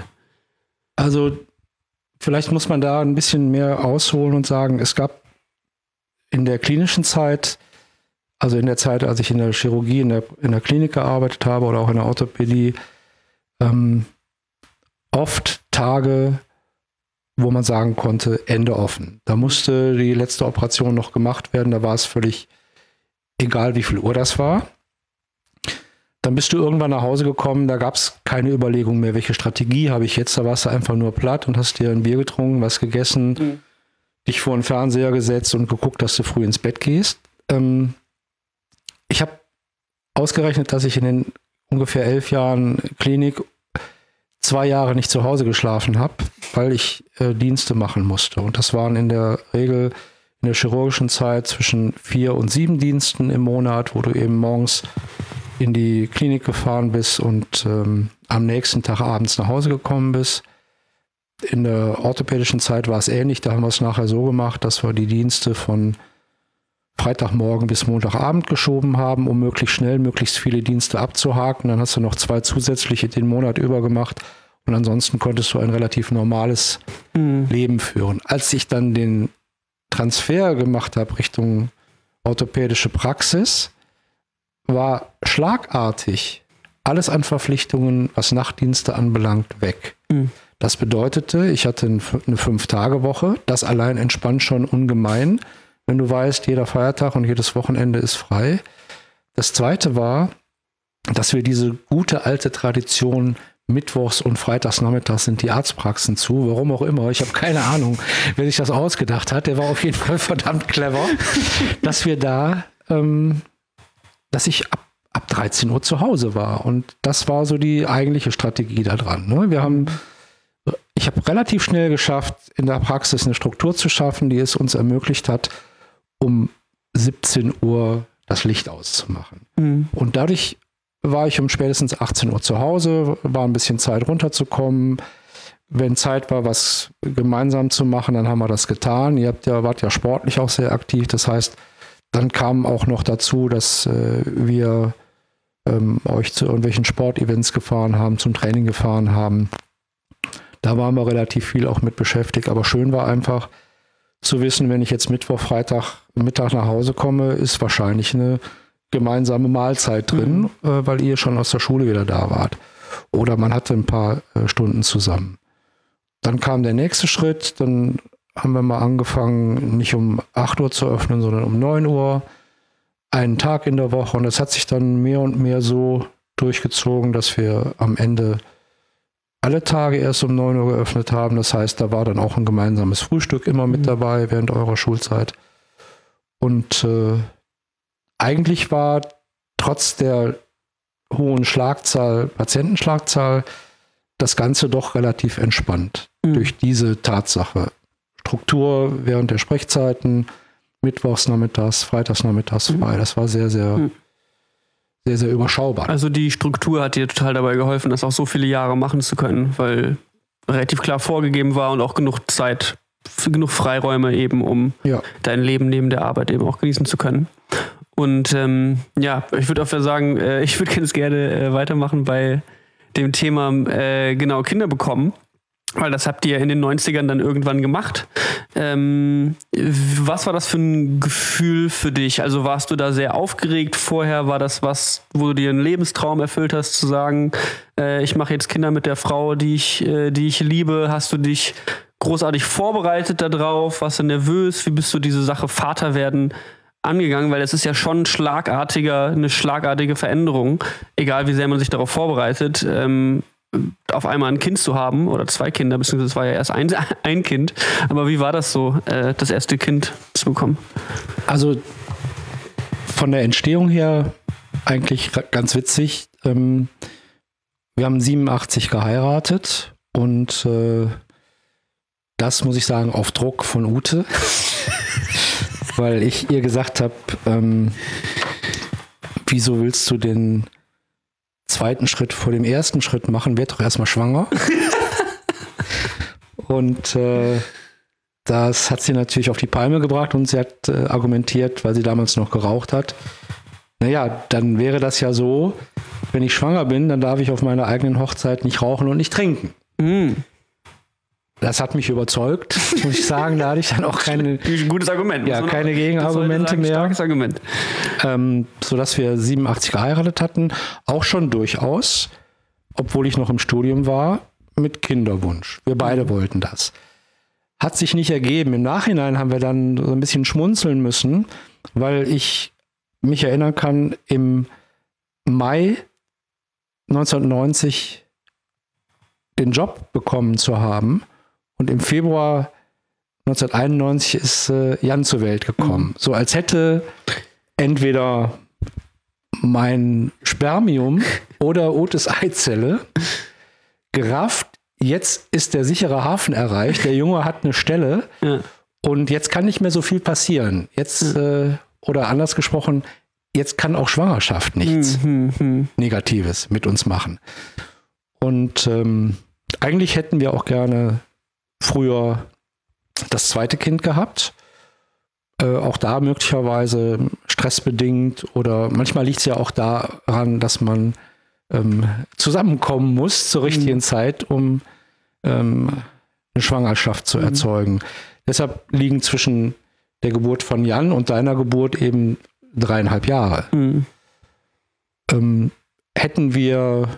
Also vielleicht muss man da ein bisschen mehr ausholen und sagen, es gab in der klinischen Zeit, also in der Zeit, als ich in der Chirurgie, in der, in der Klinik gearbeitet habe oder auch in der Orthopädie, ähm, oft Tage, wo man sagen konnte, Ende offen. Da musste die letzte Operation noch gemacht werden, da war es völlig egal, wie viel Uhr das war. Dann bist du irgendwann nach Hause gekommen, da gab es keine Überlegung mehr, welche Strategie habe ich jetzt. Da warst du einfach nur platt und hast dir ein Bier getrunken, was gegessen, mhm. dich vor den Fernseher gesetzt und geguckt, dass du früh ins Bett gehst. Ähm, ich habe ausgerechnet, dass ich in den ungefähr elf Jahren Klinik zwei Jahre nicht zu Hause geschlafen habe, weil ich äh, Dienste machen musste. Und das waren in der Regel in der chirurgischen Zeit zwischen vier und sieben Diensten im Monat, wo du eben morgens in die Klinik gefahren bist und ähm, am nächsten Tag abends nach Hause gekommen bist. In der orthopädischen Zeit war es ähnlich. Da haben wir es nachher so gemacht, dass wir die Dienste von Freitagmorgen bis Montagabend geschoben haben, um möglichst schnell möglichst viele Dienste abzuhaken. Dann hast du noch zwei zusätzliche den Monat über gemacht und ansonsten konntest du ein relativ normales mhm. Leben führen. Als ich dann den Transfer gemacht habe Richtung orthopädische Praxis, war schlagartig alles an Verpflichtungen, was Nachtdienste anbelangt, weg. Mhm. Das bedeutete, ich hatte eine Fünf-Tage-Woche. Das allein entspannt schon ungemein, wenn du weißt, jeder Feiertag und jedes Wochenende ist frei. Das Zweite war, dass wir diese gute alte Tradition mittwochs und freitags nachmittags sind die Arztpraxen zu, warum auch immer, ich habe keine Ahnung, wer sich das ausgedacht hat, der war auf jeden Fall verdammt clever, dass wir da, ähm, dass ich ab, ab dreizehn Uhr zu Hause war und das war so die eigentliche Strategie da dran. Ne? Wir haben Ich habe relativ schnell geschafft, in der Praxis eine Struktur zu schaffen, die es uns ermöglicht hat, um siebzehn Uhr das Licht auszumachen. Mhm. Und dadurch war ich um spätestens achtzehn Uhr zu Hause, war ein bisschen Zeit runterzukommen. Wenn Zeit war, was gemeinsam zu machen, dann haben wir das getan. Ihr habt ja, wart ja sportlich auch sehr aktiv. Das heißt, dann kam auch noch dazu, dass äh, wir ähm, euch zu irgendwelchen Sportevents gefahren haben, zum Training gefahren haben. Da waren wir relativ viel auch mit beschäftigt. Aber schön war einfach zu wissen, wenn ich jetzt Mittwoch, Freitag, Mittag nach Hause komme, ist wahrscheinlich eine gemeinsame Mahlzeit drin, mhm. äh, weil ihr schon aus der Schule wieder da wart. Oder man hatte ein paar äh, Stunden zusammen. Dann kam der nächste Schritt. Dann haben wir mal angefangen, nicht um acht Uhr zu öffnen, sondern um neun Uhr. Einen Tag in der Woche. Und das hat sich dann mehr und mehr so durchgezogen, dass wir am Ende alle Tage erst um neun Uhr geöffnet haben. Das heißt, da war dann auch ein gemeinsames Frühstück immer mit dabei während eurer Schulzeit. Und äh, eigentlich war trotz der hohen Schlagzahl, Patientenschlagzahl, das Ganze doch relativ entspannt mhm. durch diese Tatsache. Struktur während der Sprechzeiten, mittwochs nachmittags, freitags nachmittags frei. Mhm. Das war sehr, sehr mhm. sehr, sehr überschaubar. Also die Struktur hat dir total dabei geholfen, das auch so viele Jahre machen zu können, weil relativ klar vorgegeben war und auch genug Zeit, genug Freiräume eben, um ja. dein Leben neben der Arbeit eben auch genießen zu können. Und ähm, ja, ich würde auch sagen, äh, ich würde ganz gerne äh, weitermachen bei dem Thema äh, genau Kinder bekommen. Weil das habt ihr in den neunzigern dann irgendwann gemacht. Ähm, was war das für ein Gefühl für dich? Also warst du da sehr aufgeregt vorher? War das was, wo du dir einen Lebenstraum erfüllt hast, zu sagen, äh, ich mache jetzt Kinder mit der Frau, die ich, äh, die ich liebe? Hast du dich großartig vorbereitet darauf? Warst du nervös? Wie bist du diese Sache Vater werden angegangen? Weil es ist ja schon schlagartiger, eine schlagartige Veränderung, egal wie sehr man sich darauf vorbereitet. Ähm, auf einmal ein Kind zu haben oder zwei Kinder, beziehungsweise es war ja erst ein, ein Kind. Aber wie war das so, äh, das erste Kind zu bekommen? Also von der Entstehung her eigentlich ganz witzig. Ähm, wir haben siebenundachtzig geheiratet und äh, das muss ich sagen auf Druck von Ute, weil ich ihr gesagt habe, ähm, wieso willst du den zweiten Schritt vor dem ersten Schritt machen, werd doch erstmal schwanger. Und äh, das hat sie natürlich auf die Palme gebracht und sie hat äh, argumentiert, weil sie damals noch geraucht hat. Naja, dann wäre das ja so, wenn ich schwanger bin, dann darf ich auf meiner eigenen Hochzeit nicht rauchen und nicht trinken. Mm. Das hat mich überzeugt, muss ich sagen. Da hatte ich dann auch keine, ein gutes Argument. Ja, keine Gegenargumente sagen, mehr. Starkes Argument. Ähm, sodass wir siebenundachtzig geheiratet hatten. Auch schon durchaus, obwohl ich noch im Studium war, mit Kinderwunsch. Wir beide mhm. wollten das. Hat sich nicht ergeben. Im Nachhinein haben wir dann so ein bisschen schmunzeln müssen, weil ich mich erinnern kann, im Mai neunzehnhundertneunzig den Job bekommen zu haben. Und im Februar neunzehnhunderteinundneunzig ist äh, Jan zur Welt gekommen. Mhm. So als hätte entweder mein Spermium oder Utes Eizelle gerafft, jetzt ist der sichere Hafen erreicht, der Junge hat eine Stelle ja. und jetzt kann nicht mehr so viel passieren. Jetzt, ja. äh, oder anders gesprochen, jetzt kann auch Schwangerschaft nichts hm, hm, hm. Negatives mit uns machen. Und ähm, eigentlich hätten wir auch gerne früher das zweite Kind gehabt. Äh, auch da möglicherweise stressbedingt oder manchmal liegt es ja auch daran, dass man ähm, zusammenkommen muss zur richtigen mhm. Zeit, um ähm, eine Schwangerschaft zu mhm. erzeugen. Deshalb liegen zwischen der Geburt von Jan und deiner Geburt eben dreieinhalb Jahre. Mhm. Ähm, hätten wir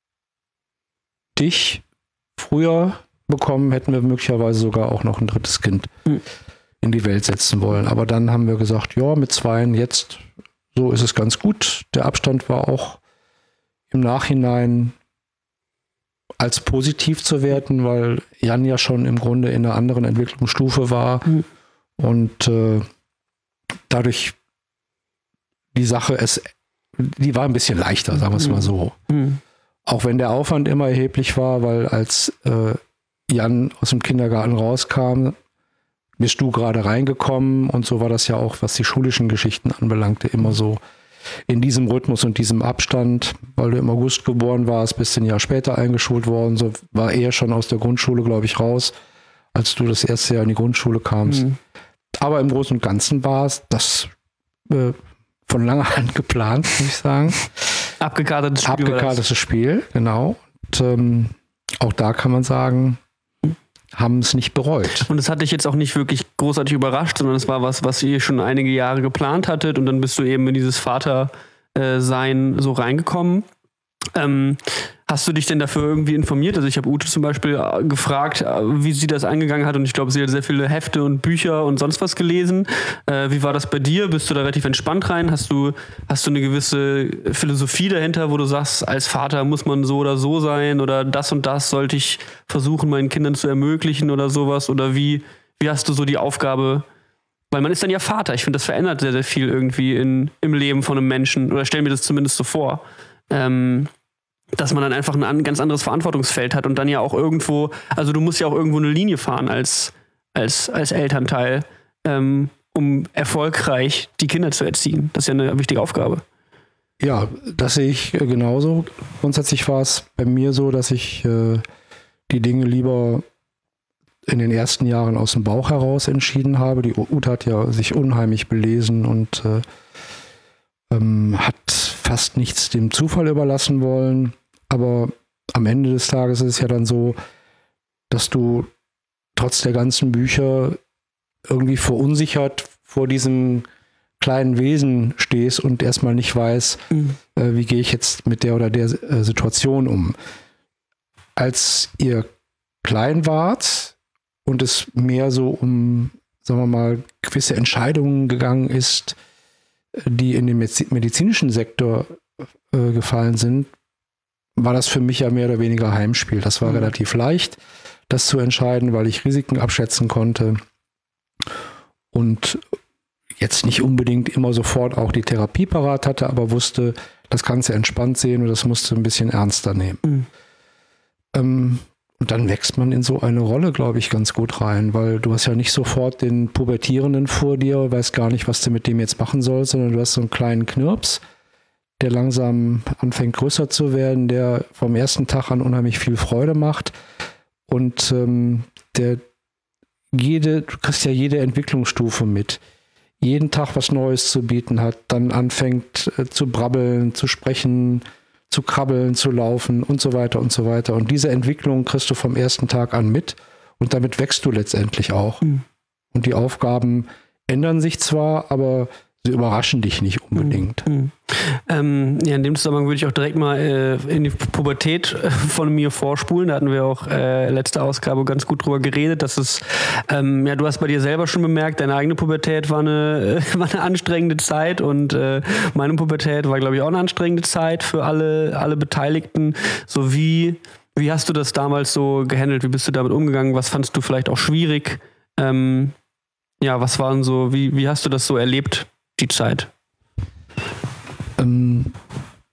dich früher bekommen, hätten wir möglicherweise sogar auch noch ein drittes Kind mhm. in die Welt setzen wollen. Aber dann haben wir gesagt, ja, mit zweien jetzt, so ist es ganz gut. Der Abstand war auch im Nachhinein als positiv zu werten, weil Jan ja schon im Grunde in einer anderen Entwicklungsstufe war mhm. und äh, dadurch die Sache, es, die war ein bisschen leichter, sagen wir es mal so. Mhm. Auch wenn der Aufwand immer erheblich war, weil als äh, Jan aus dem Kindergarten rauskam, bist du gerade reingekommen und so war das ja auch, was die schulischen Geschichten anbelangte, immer so in diesem Rhythmus und diesem Abstand, weil du im August geboren warst, bist ein Jahr später eingeschult worden, so war er schon aus der Grundschule, glaube ich, raus, als du das erste Jahr in die Grundschule kamst. Mhm. Aber im Großen und Ganzen war es das äh, von langer Hand geplant, muss ich sagen. Abgekartetes Spiel. Abgekartetes Spiel, genau. Und ähm, auch da kann man sagen, haben es nicht bereut. Und es hat dich jetzt auch nicht wirklich großartig überrascht, sondern es war was, was ihr schon einige Jahre geplant hattet und dann bist du eben in dieses Vatersein so reingekommen. Ähm, hast du dich denn dafür irgendwie informiert? Also ich habe Ute zum Beispiel gefragt, wie sie das angegangen hat und ich glaube, sie hat sehr viele Hefte und Bücher und sonst was gelesen. Äh, wie war das bei dir? Bist du da relativ entspannt rein? Hast du, hast du eine gewisse Philosophie dahinter, wo du sagst, als Vater muss man so oder so sein oder das und das sollte ich versuchen, meinen Kindern zu ermöglichen oder sowas? Oder wie, wie hast du so die Aufgabe? Weil man ist dann ja Vater. Ich finde, das verändert sehr, sehr viel irgendwie in, im Leben von einem Menschen oder stell mir das zumindest so vor. Ähm, dass man dann einfach ein ganz anderes Verantwortungsfeld hat und dann ja auch irgendwo, also du musst ja auch irgendwo eine Linie fahren als, als, als Elternteil, ähm, um erfolgreich die Kinder zu erziehen. Das ist ja eine wichtige Aufgabe. Ja, das sehe ich genauso. Grundsätzlich war es bei mir so, dass ich äh, die Dinge lieber in den ersten Jahren aus dem Bauch heraus entschieden habe. Die Ute hat ja sich unheimlich belesen und äh, ähm, hat fast nichts dem Zufall überlassen wollen. Aber am Ende des Tages ist es ja dann so, dass du trotz der ganzen Bücher irgendwie verunsichert vor diesem kleinen Wesen stehst und erstmal nicht weiß, mhm. äh, wie gehe ich jetzt mit der oder der äh, Situation um. Als ihr klein wart und es mehr so um, sagen wir mal, gewisse Entscheidungen gegangen ist, die in den medizinischen Sektor äh, gefallen sind, war das für mich ja mehr oder weniger Heimspiel. Das war mhm. relativ leicht, das zu entscheiden, weil ich Risiken abschätzen konnte und jetzt nicht unbedingt immer sofort auch die Therapie parat hatte, aber wusste, das kannst du entspannt sehen und das musst du ein bisschen ernster nehmen. Mhm. Ähm, und dann wächst man in so eine Rolle, glaube ich, ganz gut rein, weil du hast ja nicht sofort den Pubertierenden vor dir, weißt gar nicht, was du mit dem jetzt machen sollst, sondern du hast so einen kleinen Knirps, der langsam anfängt größer zu werden, der vom ersten Tag an unheimlich viel Freude macht und ähm, der jede, du kriegst ja jede Entwicklungsstufe mit, jeden Tag was Neues zu bieten hat, dann anfängt äh, zu brabbeln, zu sprechen, zu krabbeln, zu laufen und so weiter und so weiter. Und diese Entwicklung kriegst du vom ersten Tag an mit und damit wächst du letztendlich auch. Mhm. Und die Aufgaben ändern sich zwar, aber sie überraschen dich nicht unbedingt. Mhm. Ähm, ja, in dem Zusammenhang würde ich auch direkt mal äh, in die Pubertät äh, von mir vorspulen. Da hatten wir auch äh, letzte Ausgabe ganz gut drüber geredet, dass es, ähm, ja, du hast bei dir selber schon bemerkt, deine eigene Pubertät war eine, äh, war eine anstrengende Zeit und äh, meine Pubertät war, glaube ich, auch eine anstrengende Zeit für alle, alle Beteiligten. So wie, wie hast du das damals so gehandelt? Wie bist du damit umgegangen? Was fandst du vielleicht auch schwierig? Ähm, ja, was waren so, wie, wie hast du das so erlebt? Die Zeit? Ähm,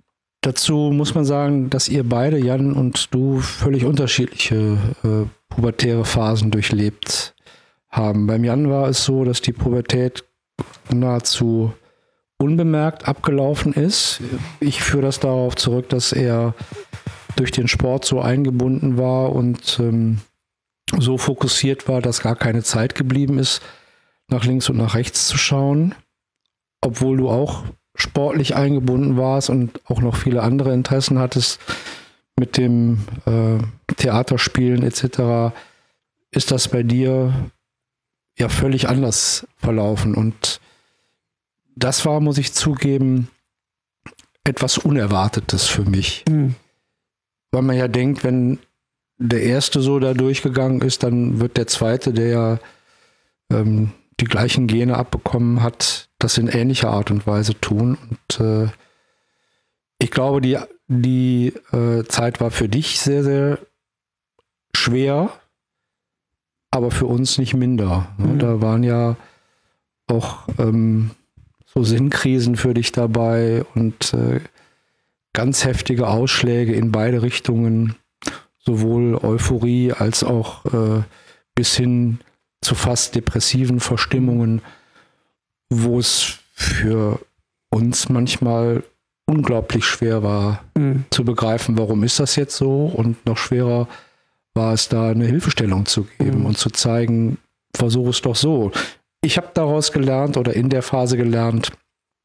Dazu muss man sagen, dass ihr beide, Jan und du, völlig unterschiedliche äh, pubertäre Phasen durchlebt haben. Beim Jan war es so, dass die Pubertät nahezu unbemerkt abgelaufen ist. Ich führe das darauf zurück, dass er durch den Sport so eingebunden war und ähm, so fokussiert war, dass gar keine Zeit geblieben ist, nach links und nach rechts zu schauen, obwohl du auch sportlich eingebunden warst und auch noch viele andere Interessen hattest mit dem äh, Theaterspielen et cetera, ist das bei dir ja völlig anders verlaufen. Und das war, muss ich zugeben, etwas Unerwartetes für mich. Mhm. Weil man ja denkt, wenn der Erste so da durchgegangen ist, dann wird der Zweite, der ja ähm, die gleichen Gene abbekommen hat, das in ähnlicher Art und Weise tun. Und äh, ich glaube, die, die äh, Zeit war für dich sehr, sehr schwer, aber für uns nicht minder. Mhm. Da waren ja auch ähm, so Sinnkrisen für dich dabei und äh, ganz heftige Ausschläge in beide Richtungen, sowohl Euphorie als auch äh, bis hin zu fast depressiven Verstimmungen, wo es für uns manchmal unglaublich schwer war, mhm. zu begreifen, warum ist das jetzt so, und noch schwerer war es, da eine Hilfestellung zu geben mhm. und zu zeigen, versuch es doch so. Ich habe daraus gelernt oder in der Phase gelernt,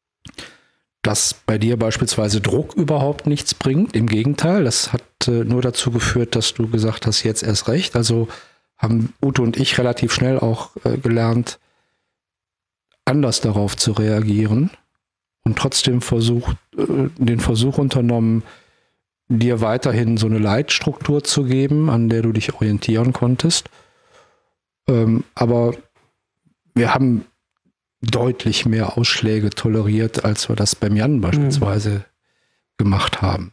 dass bei dir beispielsweise Druck überhaupt nichts bringt. Im Gegenteil, das hat äh, nur dazu geführt, dass du gesagt hast, jetzt erst recht. Also haben Ute und ich relativ schnell auch äh, gelernt, anders darauf zu reagieren und trotzdem versucht, äh, den Versuch unternommen, dir weiterhin so eine Leitstruktur zu geben, an der du dich orientieren konntest. Ähm, aber wir haben deutlich mehr Ausschläge toleriert, als wir das beim Jan beispielsweise mhm. gemacht haben.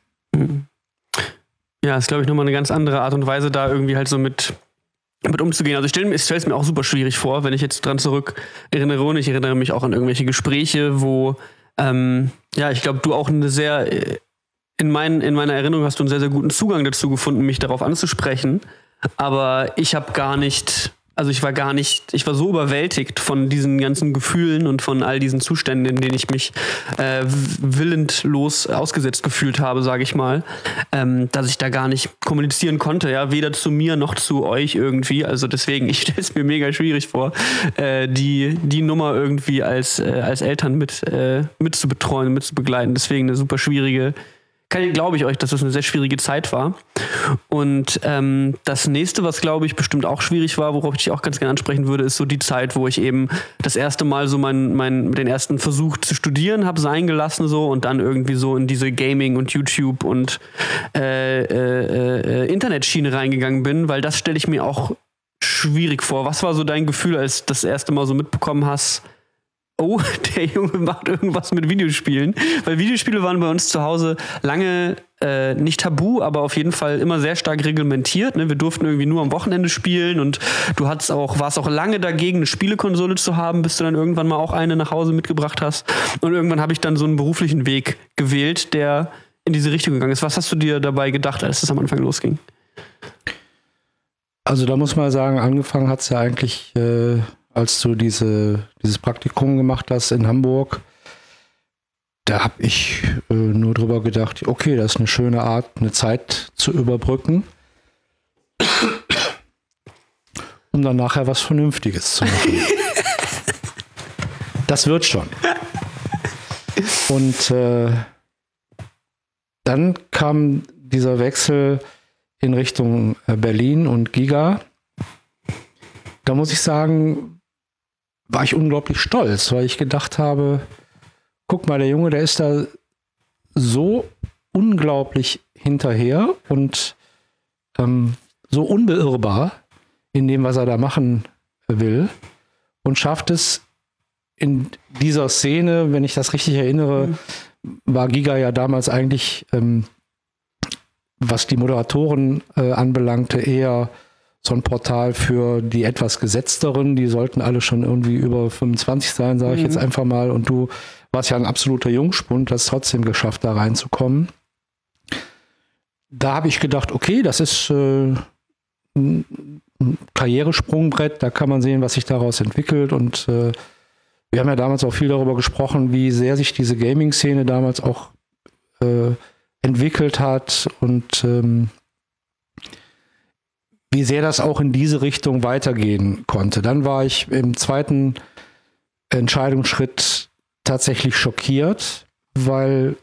Ja, ist, glaube ich, nochmal eine ganz andere Art und Weise, da irgendwie halt so mit, mit umzugehen. Also ich stelle es mir auch super schwierig vor, wenn ich jetzt dran zurück erinnere, und ich erinnere mich auch an irgendwelche Gespräche, wo, ähm, ja, ich glaube, du auch eine sehr, in, mein, in meiner Erinnerung hast du einen sehr, sehr guten Zugang dazu gefunden, mich darauf anzusprechen. Aber ich habe gar nicht... Also ich war gar nicht, ich war so überwältigt von diesen ganzen Gefühlen und von all diesen Zuständen, in denen ich mich äh, willentlos ausgesetzt gefühlt habe, sage ich mal, ähm, dass ich da gar nicht kommunizieren konnte, ja, weder zu mir noch zu euch irgendwie. Also deswegen, ich stelle es mir mega schwierig vor, äh, die, die Nummer irgendwie als, äh, als Eltern mit, äh, mit zu betreuen, mit zu begleiten. Deswegen eine super schwierige, glaube ich euch, dass das eine sehr schwierige Zeit war. Und ähm, das nächste, was glaube ich bestimmt auch schwierig war, worauf ich dich auch ganz gerne ansprechen würde, ist so die Zeit, wo ich eben das erste Mal so mein, mein, den ersten Versuch zu studieren habe sein gelassen so und dann irgendwie so in diese Gaming und YouTube und äh, äh, äh, Internetschiene reingegangen bin, weil das stelle ich mir auch schwierig vor. Was war so dein Gefühl, als du das erste Mal so mitbekommen hast, oh, der Junge macht irgendwas mit Videospielen? Weil Videospiele waren bei uns zu Hause lange äh, nicht tabu, aber auf jeden Fall immer sehr stark reglementiert. Ne? Wir durften irgendwie nur am Wochenende spielen und du hattest auch, warst auch lange dagegen, eine Spielekonsole zu haben, bis du dann irgendwann mal auch eine nach Hause mitgebracht hast. Und irgendwann habe ich dann so einen beruflichen Weg gewählt, der in diese Richtung gegangen ist. Was hast du dir dabei gedacht, als das am Anfang losging? Also da muss man sagen, angefangen hat es ja eigentlich... Äh als du diese, dieses Praktikum gemacht hast in Hamburg, da habe ich äh, nur drüber gedacht, okay, das ist eine schöne Art, eine Zeit zu überbrücken, um dann nachher was Vernünftiges zu machen. Das wird schon. Und äh, dann kam dieser Wechsel in Richtung Berlin und Giga. Da muss ich sagen, war ich unglaublich stolz, weil ich gedacht habe, guck mal, der Junge, der ist da so unglaublich hinterher und ähm, so unbeirrbar in dem, was er da machen will, und schafft es in dieser Szene, wenn ich das richtig erinnere, mhm. war Giga ja damals eigentlich, ähm, was die Moderatoren äh, anbelangte, eher so ein Portal für die etwas Gesetzteren, die sollten alle schon irgendwie über fünfundzwanzig sein, sage ich mhm. jetzt einfach mal. Und du warst ja ein absoluter Jungspund, hast trotzdem geschafft, da reinzukommen. da habe ich gedacht, okay, das ist äh, ein Karrieresprungbrett, da kann man sehen, was sich daraus entwickelt. Und äh, wir haben ja damals auch viel darüber gesprochen, wie sehr sich diese Gaming-Szene damals auch äh, entwickelt hat und ähm, wie sehr das auch in diese Richtung weitergehen konnte. Dann war ich im zweiten Entscheidungsschritt tatsächlich schockiert, weil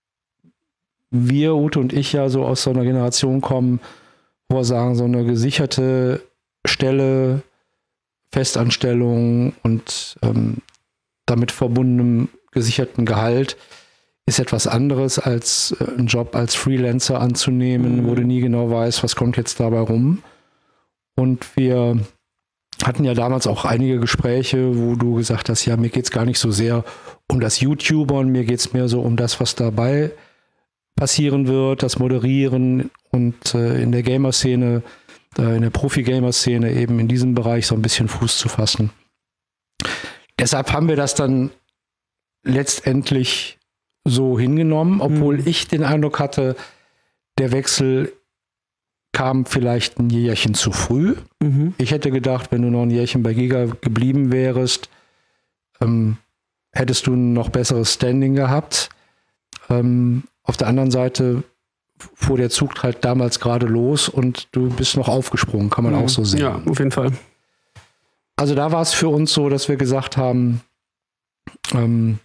wir, Ute und ich, ja so aus so einer Generation kommen, wo wir sagen, so eine gesicherte Stelle, Festanstellung und ähm, damit verbundenem gesicherten Gehalt ist etwas anderes als äh, einen Job als Freelancer anzunehmen, mhm. wo du nie genau weißt, was kommt jetzt dabei rum. Und wir hatten ja damals auch einige Gespräche, wo du gesagt hast, ja, mir geht es gar nicht so sehr um das YouTubern, mir geht es mehr so um das, was dabei passieren wird, das Moderieren und äh, in der Gamer-Szene, äh, in der Profi-Gamer-Szene eben in diesem Bereich so ein bisschen Fuß zu fassen. Deshalb haben wir das dann letztendlich so hingenommen, obwohl mhm. ich den Eindruck hatte, der Wechsel kam vielleicht ein Jährchen zu früh. Mhm. Ich hätte gedacht, wenn du noch ein Jährchen bei Giga geblieben wärst, ähm, hättest du ein noch besseres Standing gehabt. Ähm, auf der anderen Seite fuhr der Zug halt damals gerade los und du bist noch aufgesprungen, kann man mhm. auch so sehen. Ja, auf jeden Fall. Also da war es für uns so, dass wir gesagt haben, ähm,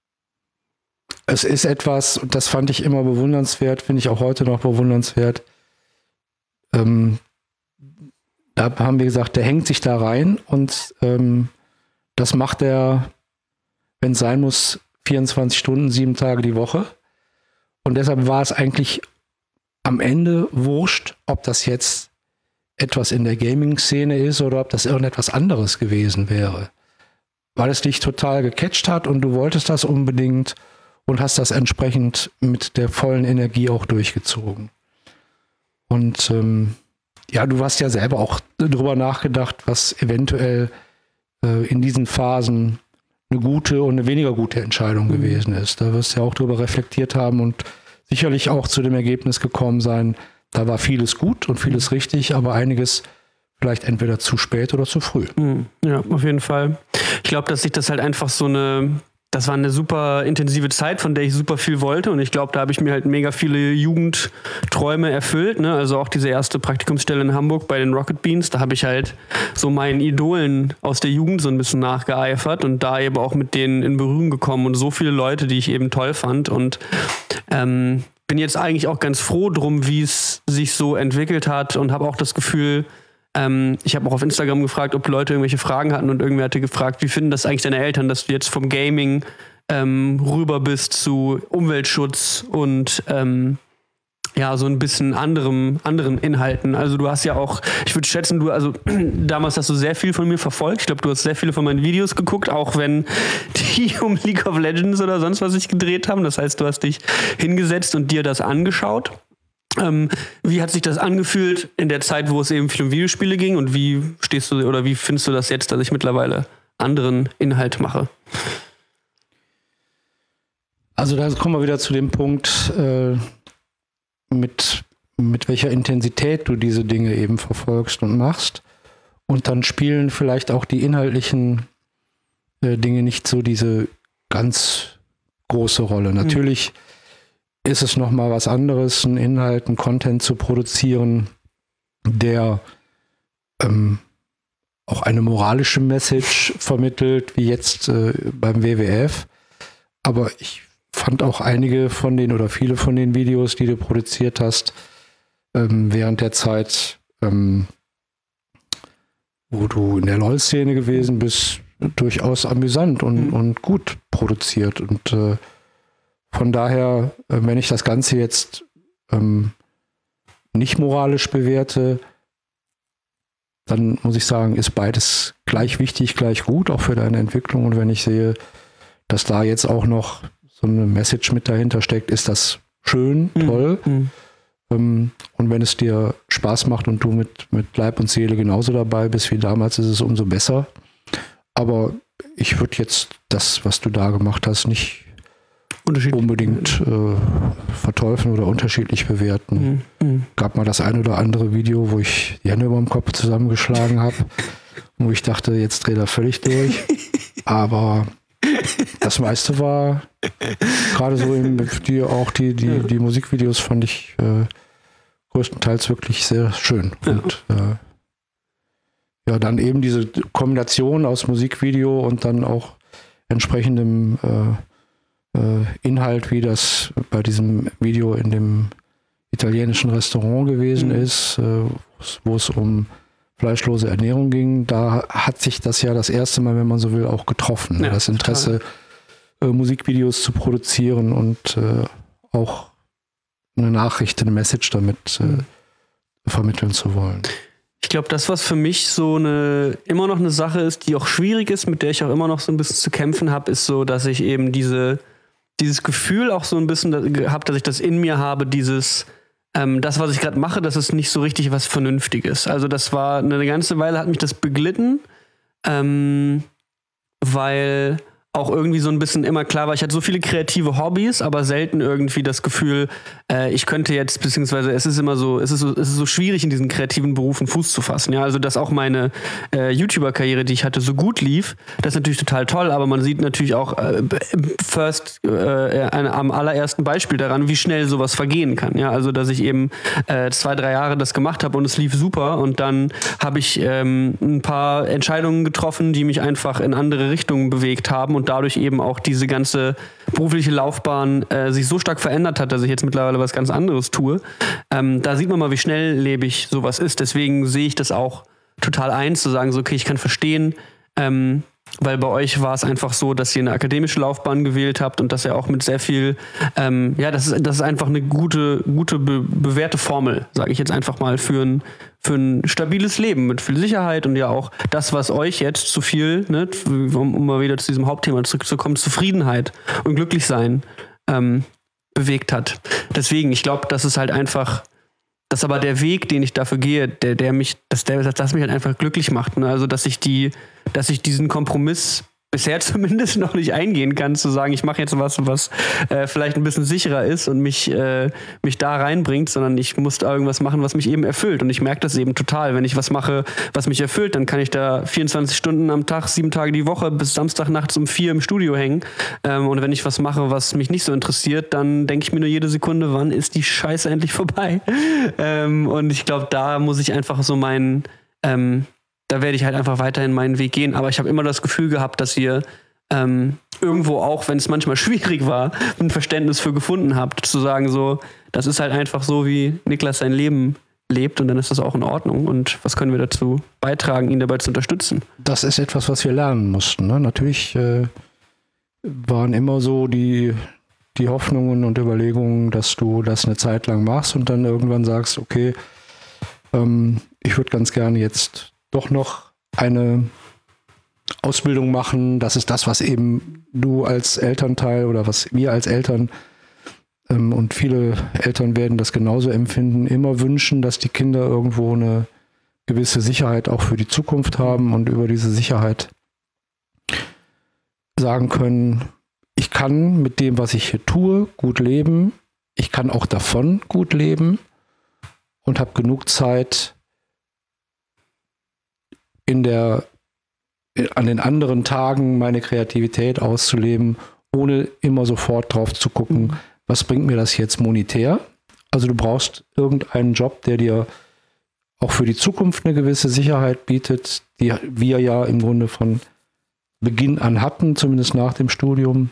es ist etwas, und das fand ich immer bewundernswert, finde ich auch heute noch bewundernswert. Ähm, da haben wir gesagt, der hängt sich da rein und ähm, das macht er, wenn es sein muss, vierundzwanzig Stunden, sieben Tage die Woche. Und deshalb war es eigentlich am Ende wurscht, ob das jetzt etwas in der Gaming-Szene ist oder ob das irgendetwas anderes gewesen wäre. Weil es dich total gecatcht hat und du wolltest das unbedingt und hast das entsprechend mit der vollen Energie auch durchgezogen. Und ähm, ja, du hast ja selber auch drüber nachgedacht, was eventuell äh, in diesen Phasen eine gute und eine weniger gute Entscheidung mhm. gewesen ist. Da wirst du ja auch drüber reflektiert haben und sicherlich auch zu dem Ergebnis gekommen sein, da war vieles gut und vieles mhm. richtig, aber einiges vielleicht entweder zu spät oder zu früh. Mhm. Ja, auf jeden Fall. Ich glaube, dass sich das halt einfach so eine, das war eine super intensive Zeit, von der ich super viel wollte und ich glaube, da habe ich mir halt mega viele Jugendträume erfüllt, ne? Also auch diese erste Praktikumsstelle in Hamburg bei den Rocket Beans, da habe ich halt so meinen Idolen aus der Jugend so ein bisschen nachgeeifert und da eben auch mit denen in Berührung gekommen und so viele Leute, die ich eben toll fand und ähm, bin jetzt eigentlich auch ganz froh drum, wie es sich so entwickelt hat und habe auch das Gefühl, ähm, ich habe auch auf Instagram gefragt, ob Leute irgendwelche Fragen hatten und irgendwer hatte gefragt, wie finden das eigentlich deine Eltern, dass du jetzt vom Gaming ähm, rüber bist zu Umweltschutz und ähm, ja, so ein bisschen anderem, anderen Inhalten. Also du hast ja auch, ich würde schätzen, du, also damals hast du sehr viel von mir verfolgt. Ich glaube, du hast sehr viele von meinen Videos geguckt, auch wenn die um League of Legends oder sonst was sich gedreht haben. Das heißt, du hast dich hingesetzt und dir das angeschaut. Ähm, wie hat sich das angefühlt in der Zeit, wo es eben viel um Videospiele ging und wie stehst du oder wie findest du das jetzt, dass ich mittlerweile anderen Inhalt mache? Also da kommen wir wieder zu dem Punkt, äh, mit, mit welcher Intensität du diese Dinge eben verfolgst und machst. Und dann spielen vielleicht auch die inhaltlichen äh, Dinge nicht so diese ganz große Rolle. Mhm. Natürlich ist es nochmal was anderes, einen Inhalt, einen Content zu produzieren, der ähm, auch eine moralische Message vermittelt, wie jetzt äh, beim W W F. Aber ich fand auch einige von den oder viele von den Videos, die du produziert hast, ähm, während der Zeit, ähm, wo du in der LoL-Szene gewesen bist, durchaus amüsant und, mhm. und gut produziert. Und äh, von daher, äh, wenn ich das Ganze jetzt ähm, nicht moralisch bewerte, dann muss ich sagen, ist beides gleich wichtig, gleich gut, auch für deine Entwicklung. Und wenn ich sehe, dass da jetzt auch noch so eine Message mit dahinter steckt, ist das schön, toll. Mhm. Ähm, und wenn es dir Spaß macht und du mit, mit Leib und Seele genauso dabei bist wie damals, ist es umso besser. Aber ich würde jetzt das, was du da gemacht hast, nicht unbedingt äh, verteufeln oder unterschiedlich bewerten. Mhm. Gab mal das ein oder andere Video, wo ich die Hände über dem Kopf zusammengeschlagen habe, wo ich dachte, jetzt dreht er völlig durch. Aber das meiste war gerade so im, die, auch die, die, die Musikvideos fand ich äh, größtenteils wirklich sehr schön. Ja. Und äh, ja, dann eben diese Kombination aus Musikvideo und dann auch entsprechendem äh, Inhalt, wie das bei diesem Video in dem italienischen Restaurant gewesen mhm. ist, wo es um fleischlose Ernährung ging. Da hat sich das ja das erste Mal, wenn man so will, auch getroffen. Ja, das Interesse, äh, Musikvideos zu produzieren und äh, auch eine Nachricht, eine Message damit äh, mhm. vermitteln zu wollen. Ich glaube, das, was für mich so eine immer noch eine Sache ist, die auch schwierig ist, mit der ich auch immer noch so ein bisschen zu kämpfen habe, ist so, dass ich eben diese dieses Gefühl auch so ein bisschen habe, dass ich das in mir habe, dieses, ähm, das, was ich gerade mache, das ist nicht so richtig was Vernünftiges. Also das war eine ganze Weile, hat mich das beglitten, ähm, weil auch irgendwie so ein bisschen immer klar war, ich hatte so viele kreative Hobbys, aber selten irgendwie das Gefühl, äh, ich könnte jetzt, beziehungsweise es ist immer so, es ist so, es ist so schwierig, in diesen kreativen Berufen Fuß zu fassen. Ja, also dass auch meine äh, YouTuber-Karriere, die ich hatte, so gut lief, das ist natürlich total toll, aber man sieht natürlich auch äh, first äh, ein, am allerersten Beispiel daran, wie schnell sowas vergehen kann. Ja, also dass ich eben äh, zwei, drei Jahre das gemacht habe und es lief super und dann habe ich ähm, ein paar Entscheidungen getroffen, die mich einfach in andere Richtungen bewegt haben und dadurch eben auch diese ganze berufliche Laufbahn äh, sich so stark verändert hat, dass ich jetzt mittlerweile was ganz anderes tue. Ähm, da sieht man mal, wie schnelllebig sowas ist. Deswegen sehe ich das auch total ein, zu sagen, so, okay, ich kann verstehen, ähm, weil bei euch war es einfach so, dass ihr eine akademische Laufbahn gewählt habt und dass ihr auch mit sehr viel, ähm, ja, das ist, das ist einfach eine gute, gute be- bewährte Formel, sage ich jetzt einfach mal, für ein, für ein stabiles Leben mit viel Sicherheit und ja auch das, was euch jetzt zu viel, ne, um, um mal wieder zu diesem Hauptthema zurückzukommen, Zufriedenheit und Glücklichsein ähm, bewegt hat. Deswegen, ich glaube, das ist halt einfach, das ist aber der Weg, den ich dafür gehe, der, der mich, dass der, das mich halt einfach glücklich macht. Ne? Also, dass ich die, dass ich diesen Kompromiss bisher zumindest noch nicht eingehen kann, zu sagen, ich mache jetzt was, was äh, vielleicht ein bisschen sicherer ist und mich, äh, mich da reinbringt, sondern ich muss da irgendwas machen, was mich eben erfüllt. Und ich merke das eben total. Wenn ich was mache, was mich erfüllt, dann kann ich da vierundzwanzig Stunden am Tag, sieben Tage die Woche bis Samstag nachts um vier im Studio hängen. Ähm, und wenn ich was mache, was mich nicht so interessiert, dann denke ich mir nur jede Sekunde, wann ist die Scheiße endlich vorbei? ähm, und ich glaube, da muss ich einfach so meinen ähm, da werde ich halt einfach weiterhin meinen Weg gehen. Aber ich habe immer das Gefühl gehabt, dass ihr ähm, irgendwo auch, wenn es manchmal schwierig war, ein Verständnis für gefunden habt, zu sagen so, das ist halt einfach so, wie Niklas sein Leben lebt und dann ist das auch in Ordnung. Und was können wir dazu beitragen, ihn dabei zu unterstützen? Das ist etwas, was wir lernen mussten. Ne? Natürlich äh, waren immer so die, die Hoffnungen und Überlegungen, dass du das eine Zeit lang machst und dann irgendwann sagst, okay, ähm, ich würde ganz gerne jetzt doch noch eine Ausbildung machen. Das ist das, was eben du als Elternteil oder was wir als Eltern ähm, und viele Eltern werden das genauso empfinden, immer wünschen, dass die Kinder irgendwo eine gewisse Sicherheit auch für die Zukunft haben und über diese Sicherheit sagen können, ich kann mit dem, was ich hier tue, gut leben. Ich kann auch davon gut leben und habe genug Zeit, in der, an den anderen Tagen meine Kreativität auszuleben, ohne immer sofort drauf zu gucken, mhm. was bringt mir das jetzt monetär? Also du brauchst irgendeinen Job, der dir auch für die Zukunft eine gewisse Sicherheit bietet, die wir ja im Grunde von Beginn an hatten, zumindest nach dem Studium,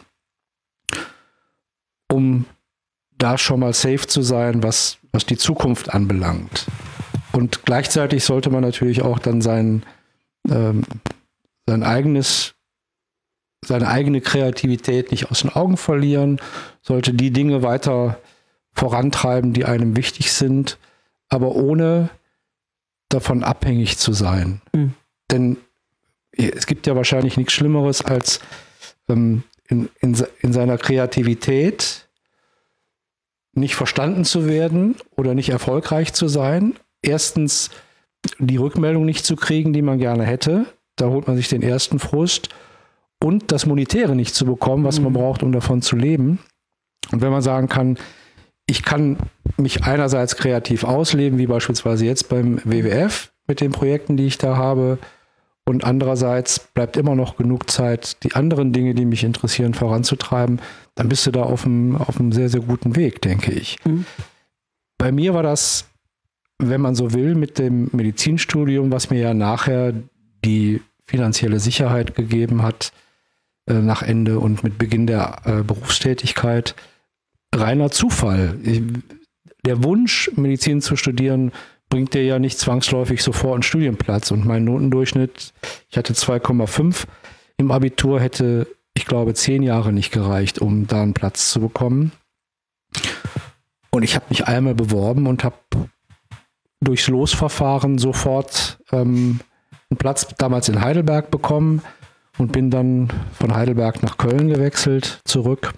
um da schon mal safe zu sein, was, was die Zukunft anbelangt. Und gleichzeitig sollte man natürlich auch dann sein Ähm, sein eigenes, seine eigene Kreativität nicht aus den Augen verlieren, sollte die Dinge weiter vorantreiben, die einem wichtig sind, aber ohne davon abhängig zu sein. Mhm. Denn es gibt ja wahrscheinlich nichts Schlimmeres, als ähm, in, in, in seiner Kreativität nicht verstanden zu werden oder nicht erfolgreich zu sein. Erstens die Rückmeldung nicht zu kriegen, die man gerne hätte. Da holt man sich den ersten Frust. Und das Monetäre nicht zu bekommen, was mhm. man braucht, um davon zu leben. Und wenn man sagen kann, ich kann mich einerseits kreativ ausleben, wie beispielsweise jetzt beim W W F mit den Projekten, die ich da habe, und andererseits bleibt immer noch genug Zeit, die anderen Dinge, die mich interessieren, voranzutreiben, dann bist du da auf einem, auf einem sehr, sehr guten Weg, denke ich. Mhm. Bei mir war das, wenn man so will, mit dem Medizinstudium, was mir ja nachher die finanzielle Sicherheit gegeben hat, äh, nach Ende und mit Beginn der äh, Berufstätigkeit, reiner Zufall. Ich, der Wunsch, Medizin zu studieren, bringt dir ja nicht zwangsläufig sofort einen Studienplatz. Und mein Notendurchschnitt, ich hatte zwei Komma fünf im Abitur, hätte, ich glaube, zehn Jahre nicht gereicht, um da einen Platz zu bekommen. Und ich habe mich einmal beworben und habe durchs Losverfahren sofort ähm, einen Platz damals in Heidelberg bekommen und bin dann von Heidelberg nach Köln gewechselt, zurück.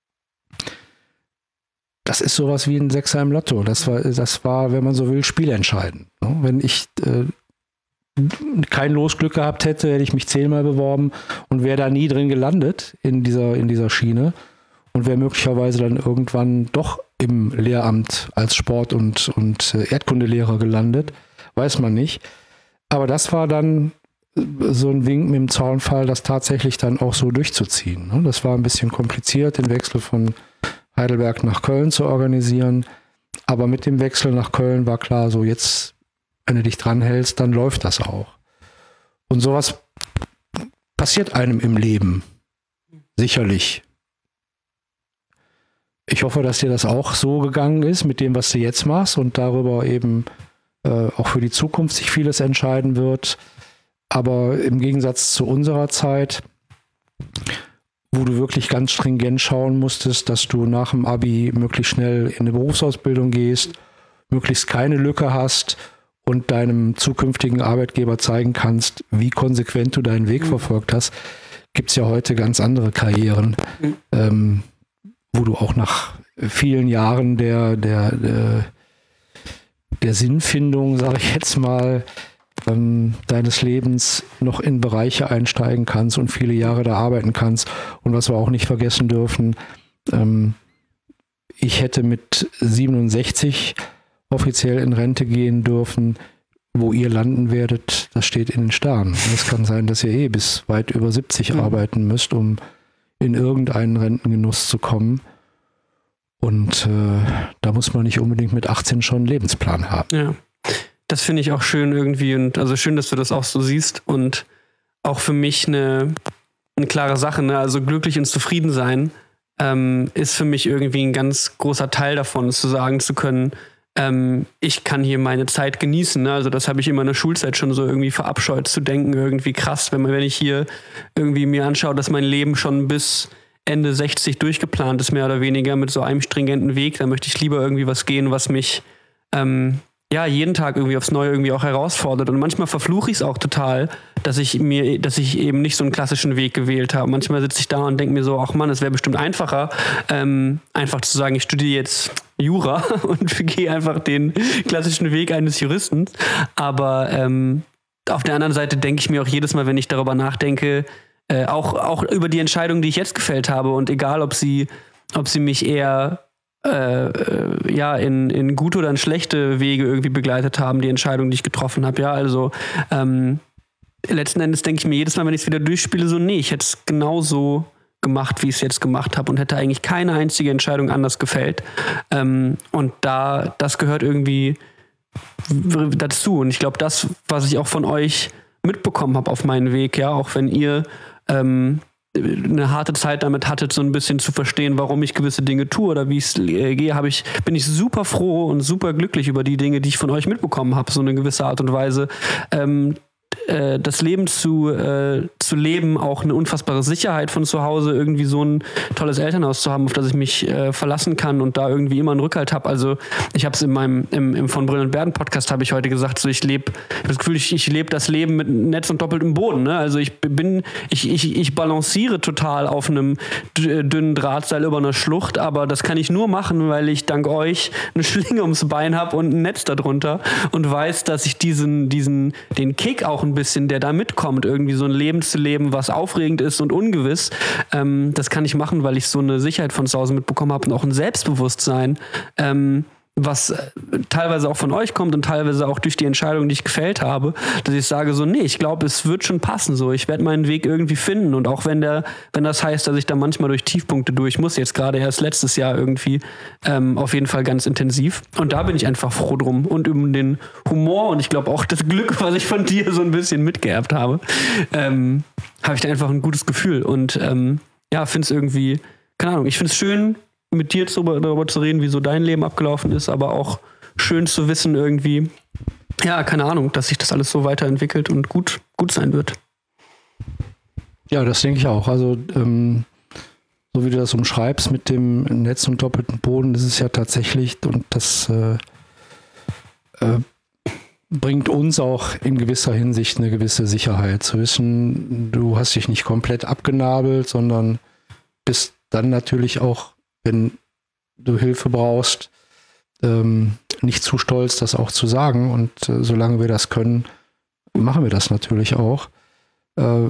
Das ist sowas wie ein Sechser im Lotto. Das war, das war, wenn man so will, spielentscheidend. Wenn ich äh, kein Losglück gehabt hätte, hätte ich mich zehnmal beworben und wäre da nie drin gelandet in dieser, in dieser Schiene und wäre möglicherweise dann irgendwann doch im Lehramt als Sport- und, und Erdkundelehrer gelandet. Weiß man nicht. Aber das war dann so ein Wink mit dem Zaunfall, das tatsächlich dann auch so durchzuziehen. Das war ein bisschen kompliziert, den Wechsel von Heidelberg nach Köln zu organisieren. Aber mit dem Wechsel nach Köln war klar, so jetzt, wenn du dich dran hältst, dann läuft das auch. Und sowas passiert einem im Leben. Sicherlich. Ich hoffe, dass dir das auch so gegangen ist mit dem, was du jetzt machst und darüber eben äh, auch für die Zukunft sich vieles entscheiden wird. Aber im Gegensatz zu unserer Zeit, wo du wirklich ganz stringent schauen musstest, dass du nach dem Abi möglichst schnell in eine Berufsausbildung gehst, möglichst keine Lücke hast und deinem zukünftigen Arbeitgeber zeigen kannst, wie konsequent du deinen Weg mhm. verfolgt hast, gibt es ja heute ganz andere Karrieren, mhm. ähm, wo du auch nach vielen Jahren der, der, der, der Sinnfindung, sage ich jetzt mal, ähm, deines Lebens noch in Bereiche einsteigen kannst und viele Jahre da arbeiten kannst. Und was wir auch nicht vergessen dürfen, ähm, ich hätte mit siebenundsechzig offiziell in Rente gehen dürfen. Wo ihr landen werdet, das steht in den Sternen. Es kann sein, dass ihr eh bis weit über siebzig mhm. arbeiten müsst, um in irgendeinen Rentengenuss zu kommen. Und äh, da muss man nicht unbedingt mit achtzehn schon einen Lebensplan haben. Ja, das finde ich auch schön irgendwie. Und also schön, dass du das auch so siehst. Und auch für mich eine, eine klare Sache. Ne? Also glücklich und zufrieden sein ähm, ist für mich irgendwie ein ganz großer Teil davon, zu sagen zu können, ähm, ich kann hier meine Zeit genießen. Ne? Also das habe ich immer in der Schulzeit schon so irgendwie verabscheut zu denken. Irgendwie krass, wenn man, wenn ich hier irgendwie mir anschaue, dass mein Leben schon bis Ende sechzig durchgeplant ist, mehr oder weniger mit so einem stringenten Weg, dann möchte ich lieber irgendwie was gehen, was mich ähm, ja jeden Tag irgendwie aufs Neue irgendwie auch herausfordert. Und manchmal verfluche ich es auch total, dass ich mir, dass ich eben nicht so einen klassischen Weg gewählt habe. Manchmal sitze ich da und denke mir so, ach Mann, es wäre bestimmt einfacher, ähm, einfach zu sagen, ich studiere jetzt Jura und gehe einfach den klassischen Weg eines Juristen. Aber ähm, auf der anderen Seite denke ich mir auch jedes Mal, wenn ich darüber nachdenke, Äh, auch, auch über die Entscheidung, die ich jetzt gefällt habe, und egal, ob sie, ob sie mich eher äh, äh, ja, in, in gute oder in schlechte Wege irgendwie begleitet haben, die Entscheidung, die ich getroffen habe. Ja, also ähm, letzten Endes denke ich mir jedes Mal, wenn ich es wieder durchspiele, so, nee, ich hätte es genauso gemacht, wie ich es jetzt gemacht habe und hätte eigentlich keine einzige Entscheidung anders gefällt. Ähm, und da, das gehört irgendwie dazu. Und ich glaube, das, was ich auch von euch mitbekommen habe auf meinen Weg, ja, auch wenn ihr ähm, eine harte Zeit damit hattet, so ein bisschen zu verstehen, warum ich gewisse Dinge tue oder wie ich äh, gehe, habe ich, bin ich super froh und super glücklich über die Dinge, die ich von euch mitbekommen habe, so eine gewisse Art und Weise. Ähm, äh, das Leben zu, äh, zu leben, auch eine unfassbare Sicherheit von zu Hause, irgendwie so ein tolles Elternhaus zu haben, auf das ich mich äh, verlassen kann und da irgendwie immer einen Rückhalt habe. Also ich habe es in meinem, im, im von Brünn und Berden Podcast habe ich heute gesagt, so ich lebe, das Gefühl, ich, ich lebe das Leben mit Netz und doppeltem Boden. Ne? Also ich bin, ich, ich, ich balanciere total auf einem dünnen Drahtseil über einer Schlucht, aber das kann ich nur machen, weil ich dank euch eine Schlinge ums Bein habe und ein Netz darunter und weiß, dass ich diesen, diesen, den Kick auch ein ein bisschen, der da mitkommt, irgendwie so ein Leben zu leben, was aufregend ist und ungewiss. Ähm, das kann ich machen, weil ich so eine Sicherheit von zu Hause mitbekommen habe und auch ein Selbstbewusstsein, ähm, was äh, teilweise auch von euch kommt und teilweise auch durch die Entscheidung, die ich gefällt habe, dass ich sage so, nee, ich glaube, es wird schon passen so. Ich werde meinen Weg irgendwie finden und auch wenn der, wenn das heißt, dass ich da manchmal durch Tiefpunkte durch muss, jetzt gerade erst letztes Jahr irgendwie, ähm, auf jeden Fall ganz intensiv. Und da bin ich einfach froh drum und um den Humor und ich glaube auch das Glück, was ich von dir so ein bisschen mitgeerbt habe, ähm, habe ich da einfach ein gutes Gefühl und ähm, ja, finde es irgendwie, keine Ahnung, ich finde es schön, mit dir darüber, darüber zu reden, wie so dein Leben abgelaufen ist, aber auch schön zu wissen irgendwie, ja, keine Ahnung, dass sich das alles so weiterentwickelt und gut, gut sein wird. Ja, das denke ich auch. Also, ähm, so wie du das umschreibst mit dem Netz und doppelten Boden, das ist ja tatsächlich, und das äh, äh, bringt uns auch in gewisser Hinsicht eine gewisse Sicherheit. Zu wissen, du hast dich nicht komplett abgenabelt, sondern bist dann natürlich auch, wenn du Hilfe brauchst, ähm, nicht zu stolz, das auch zu sagen. Und äh, solange wir das können, machen wir das natürlich auch. Äh,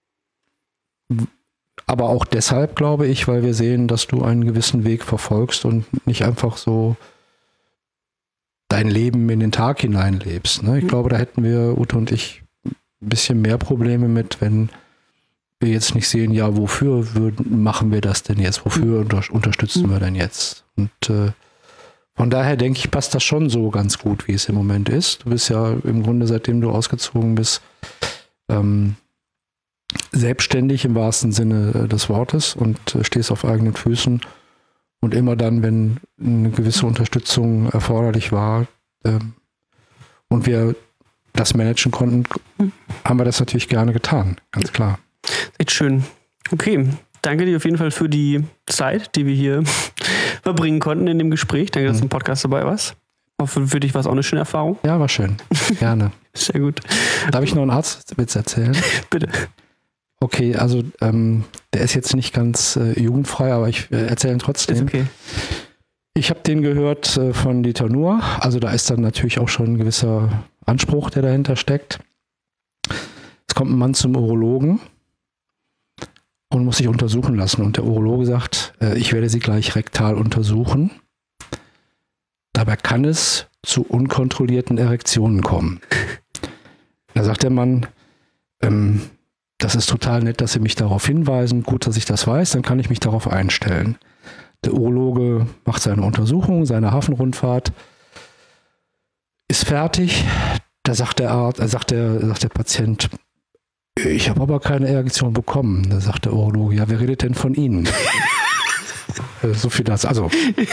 aber auch deshalb, glaube ich, weil wir sehen, dass du einen gewissen Weg verfolgst und nicht einfach so dein Leben in den Tag hineinlebst. Ne? Ich glaube, da hätten wir, Ute und ich, ein bisschen mehr Probleme mit, wenn wir jetzt nicht sehen, ja, wofür würden, machen wir das denn jetzt? Wofür unter, unterstützen wir denn jetzt? Und äh, von daher denke ich, passt das schon so ganz gut, wie es im Moment ist. Du bist ja im Grunde, seitdem du ausgezogen bist, ähm, selbstständig im wahrsten Sinne des Wortes und äh, stehst auf eigenen Füßen. Und immer dann, wenn eine gewisse Unterstützung erforderlich war ähm, und wir das managen konnten, haben wir das natürlich gerne getan, ganz klar. Echt schön. Okay, danke dir auf jeden Fall für die Zeit, die wir hier verbringen konnten in dem Gespräch. Danke, dass du im Podcast dabei warst. Hoffe, für dich war es auch eine schöne Erfahrung. Ja, war schön. Gerne. Sehr gut. Darf ich noch einen Arztwitz erzählen? Bitte. Okay, also ähm, der ist jetzt nicht ganz äh, jugendfrei, aber ich äh, erzähle ihn trotzdem. Ist okay. Ich habe den gehört äh, von Dieter Nuhr. Also da ist dann natürlich auch schon ein gewisser Anspruch, der dahinter steckt. Es kommt ein Mann zum Urologen und muss sich untersuchen lassen. Und der Urologe sagt, äh, ich werde Sie gleich rektal untersuchen. Dabei kann es zu unkontrollierten Erektionen kommen. Da sagt der Mann, ähm, das ist total nett, dass Sie mich darauf hinweisen. Gut, dass ich das weiß, dann kann ich mich darauf einstellen. Der Urologe macht seine Untersuchung, seine Hafenrundfahrt, ist fertig. Da sagt der Arzt, äh, sagt der, sagt der Patient, ich habe aber keine Erektion bekommen. Da sagt der Urologe, ja, wer redet denn von Ihnen? So viel das. Also.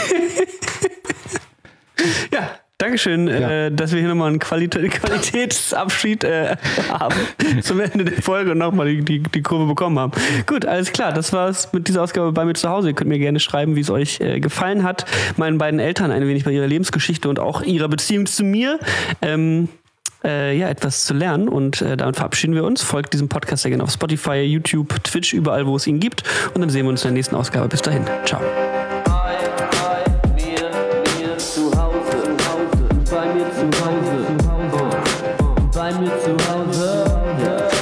Ja, Dankeschön, Ja. äh, dass wir hier nochmal einen Qualitä- Qualitätsabschied äh, haben zum Ende der Folge und nochmal die, die, die Kurve bekommen haben. Gut, alles klar, das war's mit dieser Ausgabe bei mir zu Hause. Ihr könnt mir gerne schreiben, wie es euch äh, gefallen hat. Meinen beiden Eltern ein wenig bei ihrer Lebensgeschichte und auch ihrer Beziehung zu mir. Ähm, Äh, ja, etwas zu lernen und äh, damit verabschieden wir uns. Folgt diesem Podcast sehr gerne auf Spotify, YouTube, Twitch, überall, wo es ihn gibt. Und dann sehen wir uns in der nächsten Ausgabe. Bis dahin. Ciao. Bei, bei mir, mir zu Hause, bei mir zu Hause, bei mir zu Hause.